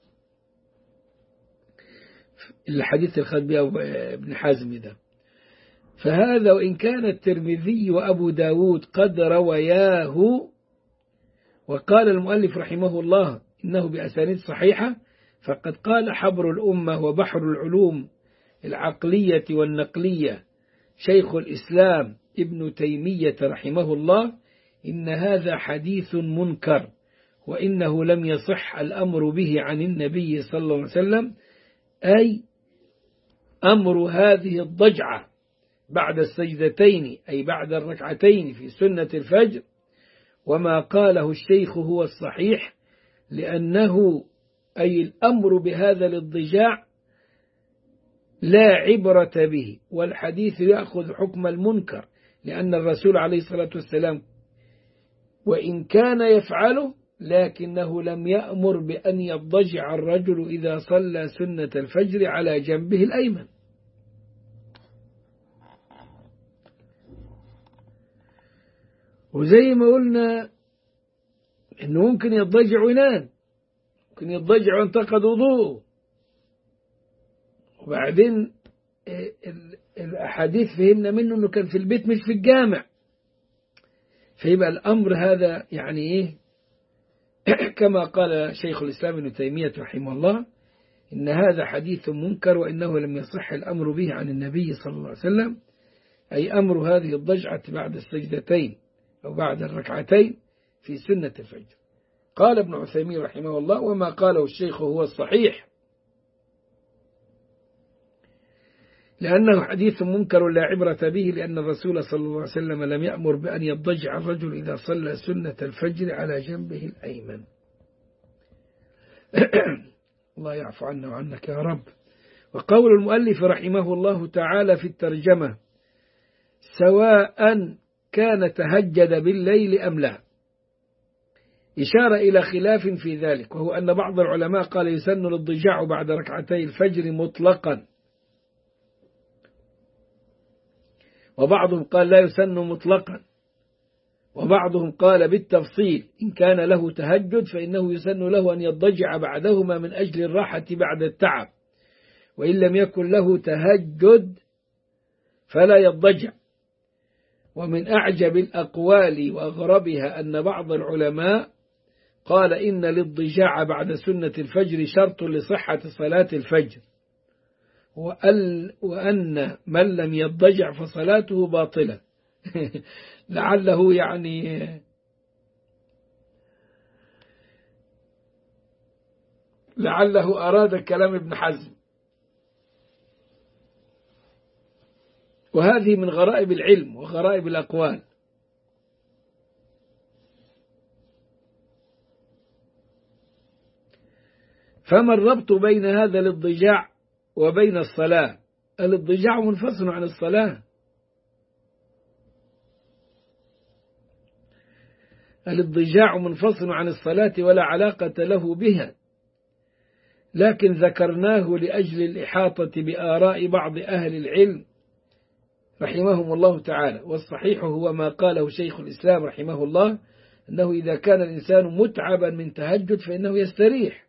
الحديث الخد ابن حزم ده، فهذا وإن كان الترمذي وأبو داود قد روياه، وقال المؤلف رحمه الله إنه بأسانيد صحيحة، فقد قال حبر الأمة وبحر العلوم العقلية والنقلية شيخ الإسلام ابن تيمية رحمه الله إن هذا حديث منكر، وإنه لم يصح الأمر به عن النبي صلى الله عليه وسلم، أي أمر هذه الضجعة بعد السجدتين، أي بعد الركعتين في سنة الفجر. وما قاله الشيخ هو الصحيح، لأنه أي الأمر بهذا الاضطجاع لا عبرة به، والحديث يأخذ حكم المنكر، لأن الرسول عليه الصلاة والسلام وإن كان يفعله لكنه لم يأمر بأن يضجع الرجل إذا صلى سنة الفجر على جنبه الأيمن. وزي ما قلنا إنه ممكن يضجع وينام، ممكن يضجع وانتقد وضوءه، وبعدين الأحاديث فهمنا منه أنه كان في البيت مش في الجامع، فيبقى الأمر هذا يعني إيه كما قال شيخ الإسلام ابن تيمية رحمه الله إن هذا حديث منكر، وإنه لم يصح الأمر به عن النبي صلى الله عليه وسلم، أي أمر هذه الضجعة بعد السجدتين أو بعد الركعتين في سنة الفجر. قال ابن عثيمين رحمه الله وما قاله الشيخ هو الصحيح، لأنه حديث منكر لا عبرة به، لأن الرسول صلى الله عليه وسلم لم يأمر بأن يضجع الرجل إذا صلى سنة الفجر على جنبه الأيمن. الله يعفو عنا وعنك يا رب. وقول المؤلف رحمه الله تعالى في الترجمة سواء كان تهجد بالليل أم لا، إشارة إلى خلاف في ذلك، وهو أن بعض العلماء قال يسن الاضطجاع بعد ركعتي الفجر مطلقا، وبعضهم قال لا يسن مطلقا، وبعضهم قال بالتفصيل إن كان له تهجد فإنه يسن له أن يضجع بعدهما من أجل الراحة بعد التعب، وإن لم يكن له تهجد فلا يضجع. ومن أعجب الأقوال وأغربها أن بعض العلماء قال إن الاضجاع بعد سنة الفجر شرط لصحة صلاة الفجر، وأن من لم يضجع فصلاته باطلة. لعله يعني لعله أراد كلام ابن حزم، وهذه من غرائب العلم وغرائب الأقوال. فما الربط بين هذا الاضجاع وبين الصلاة؟ الاضجاع منفصل عن الصلاة، الاضطجاع منفصل عن الصلاة ولا علاقة له بها، لكن ذكرناه لأجل الإحاطة بآراء بعض أهل العلم رحمهم الله تعالى. والصحيح هو ما قاله شيخ الإسلام رحمه الله، أنه إذا كان الإنسان متعبا من تهجد فإنه يستريح،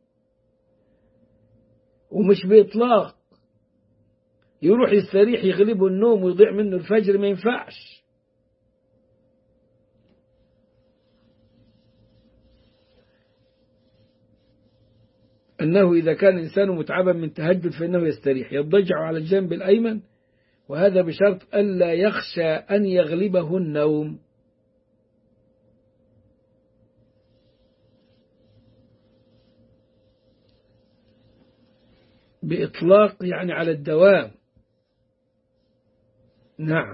ومش بإطلاق يروح يستريح يغلبه النوم ويضيع منه الفجر، ما ينفعش. أنه إذا كان الإنسان متعبا من تهجد فإنه يستريح، يضجع على الجنب الأيمن، وهذا بشرط ألا يخشى أن يغلبه النوم. بإطلاق يعني على الدوام. نعم،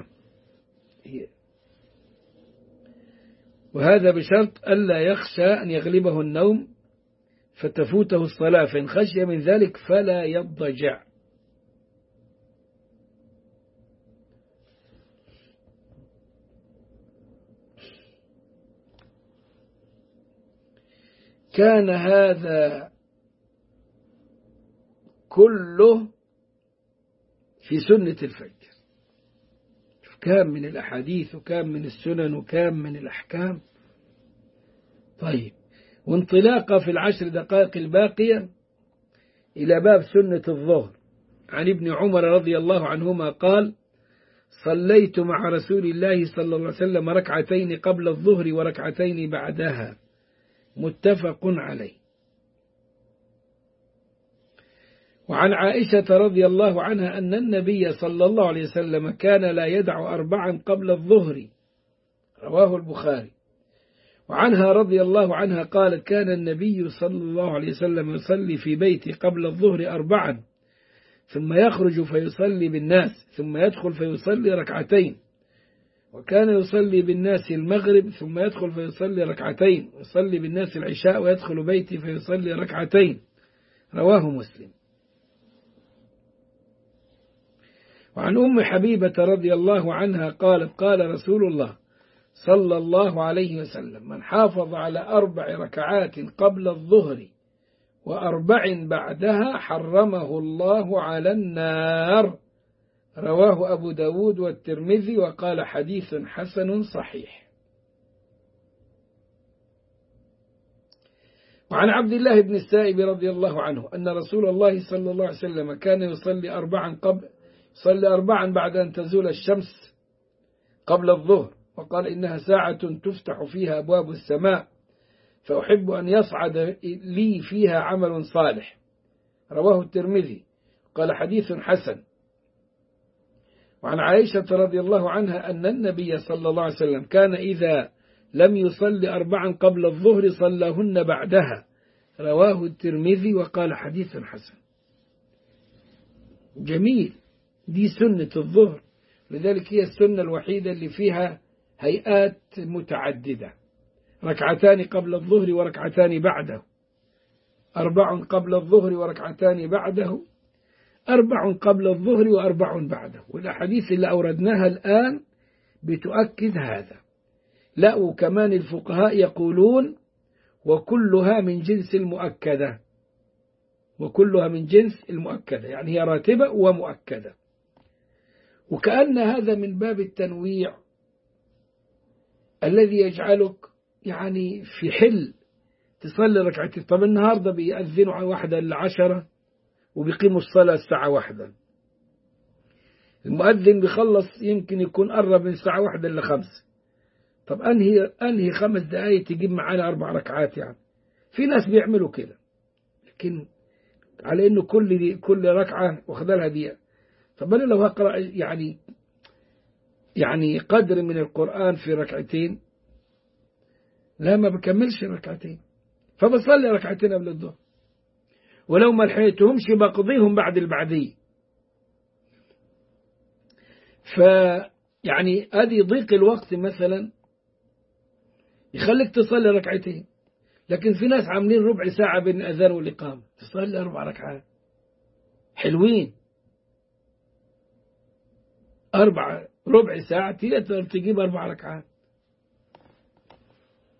وهذا بشرط ألا يخشى أن يغلبه النوم فتفوته الصلاة، فإن خشي من ذلك فلا يضجع. كان هذا كله في سنة الفجر، كام من الأحاديث وكام من السنن وكام من الأحكام. طيب، وانطلاقا في العشر دقائق الباقية إلى باب سنة الظهر. عن ابن عمر رضي الله عنهما قال: صليت مع رسول الله صلى الله عليه وسلم ركعتين قبل الظهر وركعتين بعدها، متفق عليه. وعن عائشة رضي الله عنها أن النبي صلى الله عليه وسلم كان لا يدع أربعا قبل الظهر، رواه البخاري. وعنها رضي الله عنها قالت: كان النبي صلى الله عليه وسلم يصلي في بيتي قبل الظهر أربعا، ثم يخرج فيصلي بالناس، ثم يدخل فيصلي ركعتين. وكان يصلي بالناس المغرب ثم يدخل فيصلي ركعتين، ويصلي بالناس العشاء ويدخل بيتي فيصلي ركعتين، رواه مسلم. وعن أم حبيبة رضي الله عنها قالت: قال رسول الله صلى الله عليه وسلم: من حافظ على 4 ركعات قبل الظهر و4 بعدها حرمه الله على النار، رواه أبو داود والترمذي، وقال: حديث حسن صحيح. وعن عبد الله بن السائب رضي الله عنه أن رسول الله صلى الله عليه وسلم كان يصلي 4 بعد أن تزول الشمس قبل الظهر، وقال: إنها ساعة تفتح فيها أبواب السماء، فأحب أن يصعد لي فيها عمل صالح، رواه الترمذي، قال: حديث حسن. وعن عائشة رضي الله عنها أن النبي صلى الله عليه وسلم كان إذا لم يصلي 4 قبل الظهر صلاهن بعدها، رواه الترمذي، وقال: حديث حسن. جميل، دي سنة الظهر، لذلك هي السنة الوحيدة اللي فيها هيئات متعددة: 2 قبل الظهر وركعتان بعده، 4 قبل الظهر وركعتان بعده، 4 قبل الظهر و4 بعده. والأحاديث اللي أوردناها الآن بتؤكد هذا. لا، وكمان الفقهاء يقولون: وكلها من جنس المؤكدة، وكلها من جنس المؤكدة، يعني هي راتبة ومؤكدة. وكأن هذا من باب التنويع الذي يجعلك يعني في حل تصلي ركعتين. طب النهاردة بيأذنوا على 1:10 وبيقيموا الصلاة الساعة 1، المؤذن بيخلص يمكن يكون قرب من الساعة 1 إلا 5. طب أنهي 5 دقايق تجيب معانا 4 ركعات؟ يعني في ناس بيعملوا كده، لكن على إنه كل ركعة واخدها لها دقيقة. طب أنا لو هقرأ يعني قدر من القرآن في ركعتين، لا ما بكملش ركعتين، فبصلي ركعتين قبل الظهر، ولو ما لحقتهمش بقضيهم بعد البعدية. فيعني أدي ضيق الوقت مثلا يخليك تصلي ركعتين، لكن في ناس عاملين ربع ساعة بين الأذان والإقامة، تصلي 4 ركعات حلوين، 4 ربع ساعة تقدر تجيب 4 ركعات.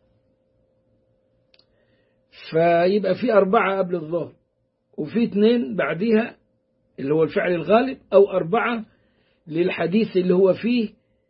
فيبقى في 4 قبل الظهر وفي 2 بعديها اللي هو الفعل الغالب، أو 4 للحديث اللي هو فيه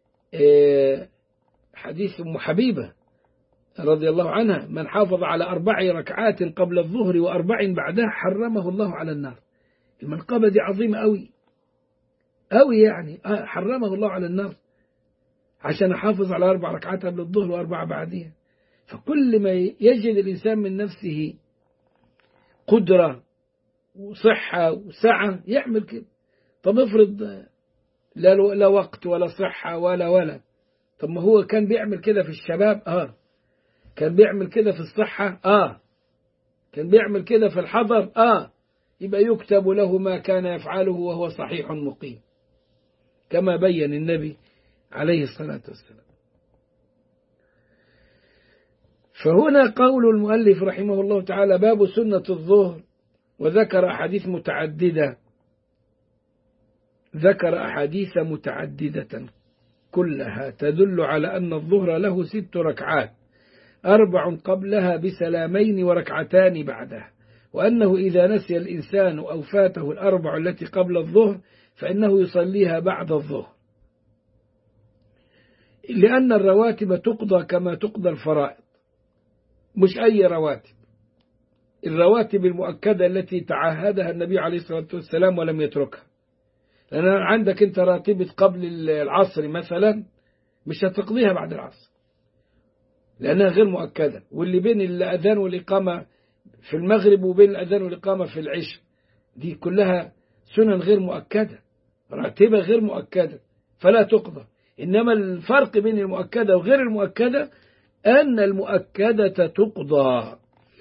حديث أم حبيبة رضي الله عنها: من حافظ على 4 ركعات قبل الظهر و4 بعدها حرمه الله على النار. المنقبة دي عظيمة أوي أوي، يعني حرمه الله على النار عشان أحافظ على 4 ركعات قبل الظهر و4 بعدها. فكل ما يجد الإنسان من نفسه قدرة وصحة وسعة يعمل كده. طب افرض لا وقت ولا صحة ولا طب ما هو كان بيعمل كده في الشباب، كان بيعمل كده في الصحة، كان بيعمل كده في الحضر، يبقى يكتب له ما كان يفعله وهو صحيح مقيم، كما بين النبي عليه الصلاة والسلام. فهنا قول المؤلف رحمه الله تعالى: باب سنة الظهر، وذكر أحاديث متعددة، ذكر أحاديث متعددة كلها تدل على أن الظهر له 6 ركعات، 4 قبلها بسلامين وركعتان بعدها، وأنه إذا نسي الإنسان أو فاته 4 التي قبل الظهر فإنه يصليها بعد الظهر، لأن الرواتب تقضى كما تقضى الفرائض، مش أي رواتب، الرواتب المؤكدة التي تعهدها النبي عليه الصلاة والسلام ولم يتركها. لأن عندك أنت راتبة قبل العصر مثلا مش هتقضيها بعد العصر لأنها غير مؤكدة، واللي بين الأذان والإقامة في المغرب وبين الأذان والإقامة في العشاء دي كلها سنن غير مؤكدة، راتبة غير مؤكدة فلا تقضى. إنما الفرق بين المؤكدة وغير المؤكدة أن المؤكدة تقضى،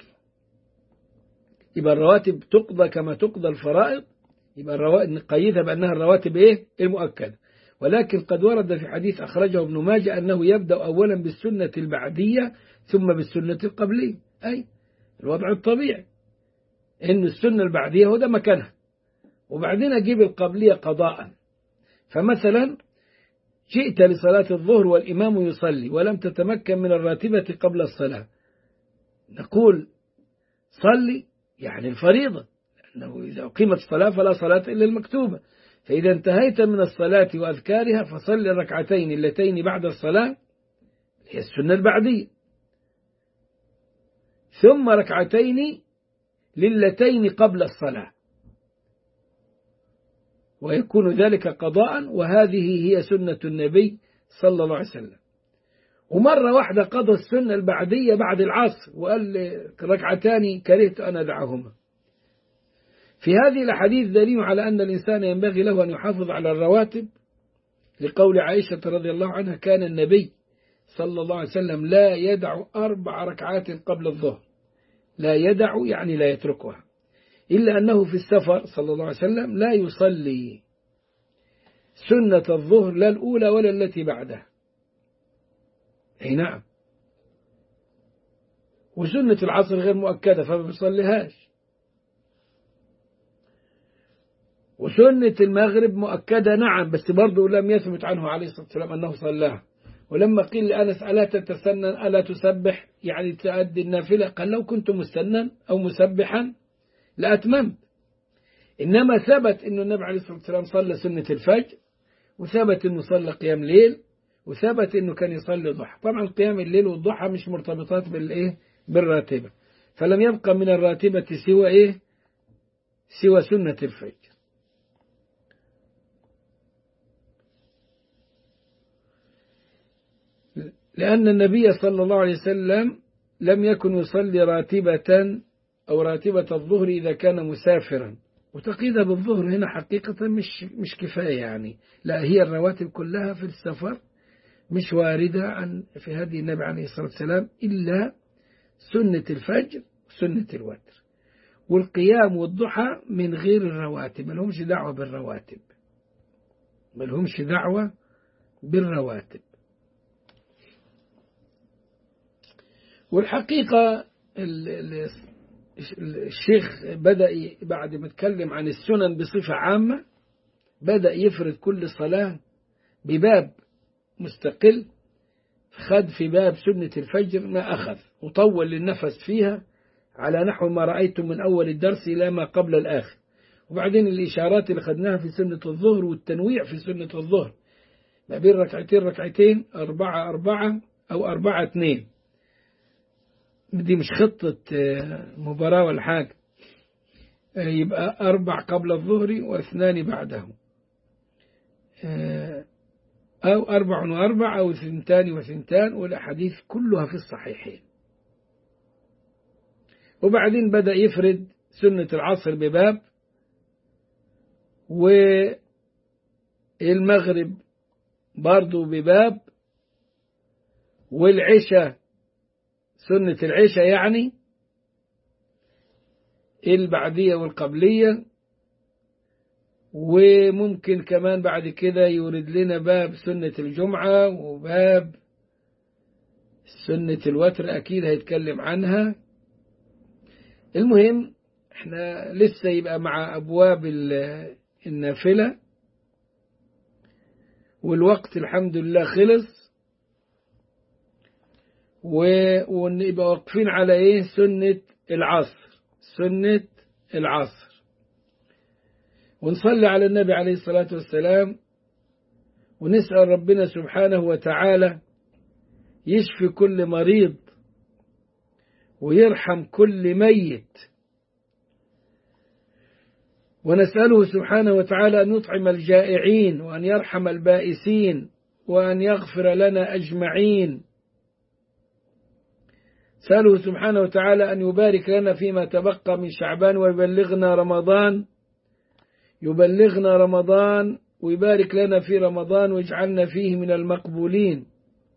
يبقى الرواتب تقضى كما تقضى الفرائض، يبقى نقيدها بأنها الرواتب المؤكدة. ولكن قد ورد في حديث أخرجه ابن ماجه أنه يبدأ أولا بالسنة البعدية ثم بالسنة القبلية، أي الوضع الطبيعي إن السنة البعدية هو ده مكانها، وبعدين أجيب القبلية قضاء. فمثلا جئت لصلاة الظهر والإمام يصلي ولم تتمكن من الراتبة قبل الصلاة، نقول صلي يعني الفريضة، لأنه إذا أقيمت الصلاة فلا صلاة إلا المكتوبة. فإذا انتهيت من الصلاة وأذكارها فصلي الركعتين اللتين بعد الصلاة هي السنة البعدية، ثم ركعتين للتين قبل الصلاة، ويكون ذلك قضاء، وهذه هي سنة النبي صلى الله عليه وسلم. ومرة واحدة قضى السنة البعدية بعد العصر وقال ركعتان كرهت أن أدعهما. في هذه الأحاديث دليل على أن الإنسان ينبغي له أن يحافظ على الرواتب، لقول عائشة رضي الله عنها: كان النبي صلى الله عليه وسلم لا يدع 4 ركعات قبل الظهر، لا يدع يعني لا يتركها، إلا أنه في السفر صلى الله عليه وسلم لا يصلي سنة الظهر لا الأولى ولا التي بعدها، أي نعم، وسنة العصر غير مؤكدة فما بيصليهاش، وسنة المغرب مؤكدة نعم بس برضه لم يثبت عنه عليه الصلاة والسلام أنه صلاها. ولما قيل لأنس ألا تتسنن ألا تسبح يعني تؤدي النافلة، قال لو كنت مستنا أو مسبحا لأتممت. إنما ثبت أن النبي عليه الصلاة والسلام صلى سنة الفجر، وثبت أنه صلى قيام ليل، وثبت أنه كان يصلي ضحى. طبعا قيام الليل والضحى مش مرتبطات بالراتبة، فلم يبقى من الراتبة سوى سنة الفجر. لأن النبي صلى الله عليه وسلم لم يكن يصلي راتبة أو راتبة الظهر إذا كان مسافرا، وتقييدها بالظهر هنا حقيقة مش كفاية يعني، لا هي الرواتب كلها في السفر مش واردة عن في هدي النبي عليه الصلاة والسلام إلا سنة الفجر وسنة الوتر، والقيام والضحى من غير الرواتب، ملهمش دعوة بالرواتب، ملهمش دعوة بالرواتب. والحقيقة الشيخ بدأ بعد ما اتكلم عن السنن بصفة عامة بدأ يفرد كل صلاة بباب مستقل، خد في باب سنة الفجر ما أخذ وطول للنفس فيها على نحو ما رأيتم من أول الدرس إلى ما قبل الآخر. وبعدين الإشارات اللي خدناها في سنة الظهر والتنويع في سنة الظهر ما بين ركعتين 4-4 أو 4-2. دي مش خطة مباراة ولا حاجة. يبقى 4 قبل الظهر و2 بعده، أو 4-4 أو 2-2، والأحاديث كلها في الصحيحين. وبعدين بدأ يفرد سنة العصر بباب، والمغرب برضو بباب، والعشاء سنة العشاء يعني البعدية والقبلية. وممكن كمان بعد كده يورد لنا باب سنة الجمعة وباب سنة الوتر، أكيد هيتكلم عنها. المهم احنا لسه يبقى مع أبواب النافلة، والوقت الحمد لله خلص، ونبقى واقفين على ايه؟ سنة العصر. ونصلي على النبي عليه الصلاة والسلام، ونسأل ربنا سبحانه وتعالى يشفي كل مريض ويرحم كل ميت، ونسأله سبحانه وتعالى أن يطعم الجائعين، وأن يرحم البائسين، وأن يغفر لنا أجمعين. سأله سبحانه وتعالى أن يبارك لنا فيما تبقى من شعبان، ويبلغنا رمضان، ويبارك لنا في رمضان، ويجعلنا فيه من المقبولين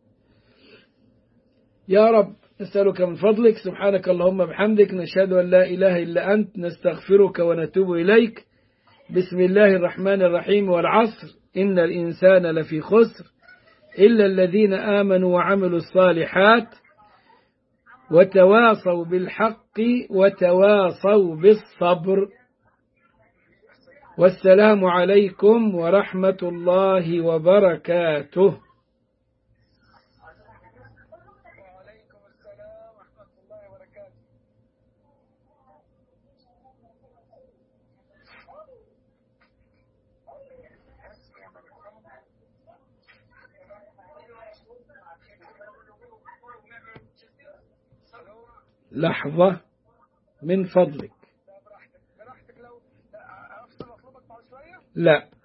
يا رب. نسألك من فضلك، سبحانك اللهم بحمدك، نشهد أن لا إله إلا أنت، نستغفرك ونتوب إليك. بسم الله الرحمن الرحيم. والعصر إن الإنسان لفي خسر إلا الذين آمنوا وعملوا الصالحات وتواصوا بالحق وتواصوا بالصبر. والسلام عليكم ورحمة الله وبركاته. وعليكم السلام ورحمة الله وبركاته. لحظة من فضلك. براحتك لو أفصل أطلبك بعد شوية. لا.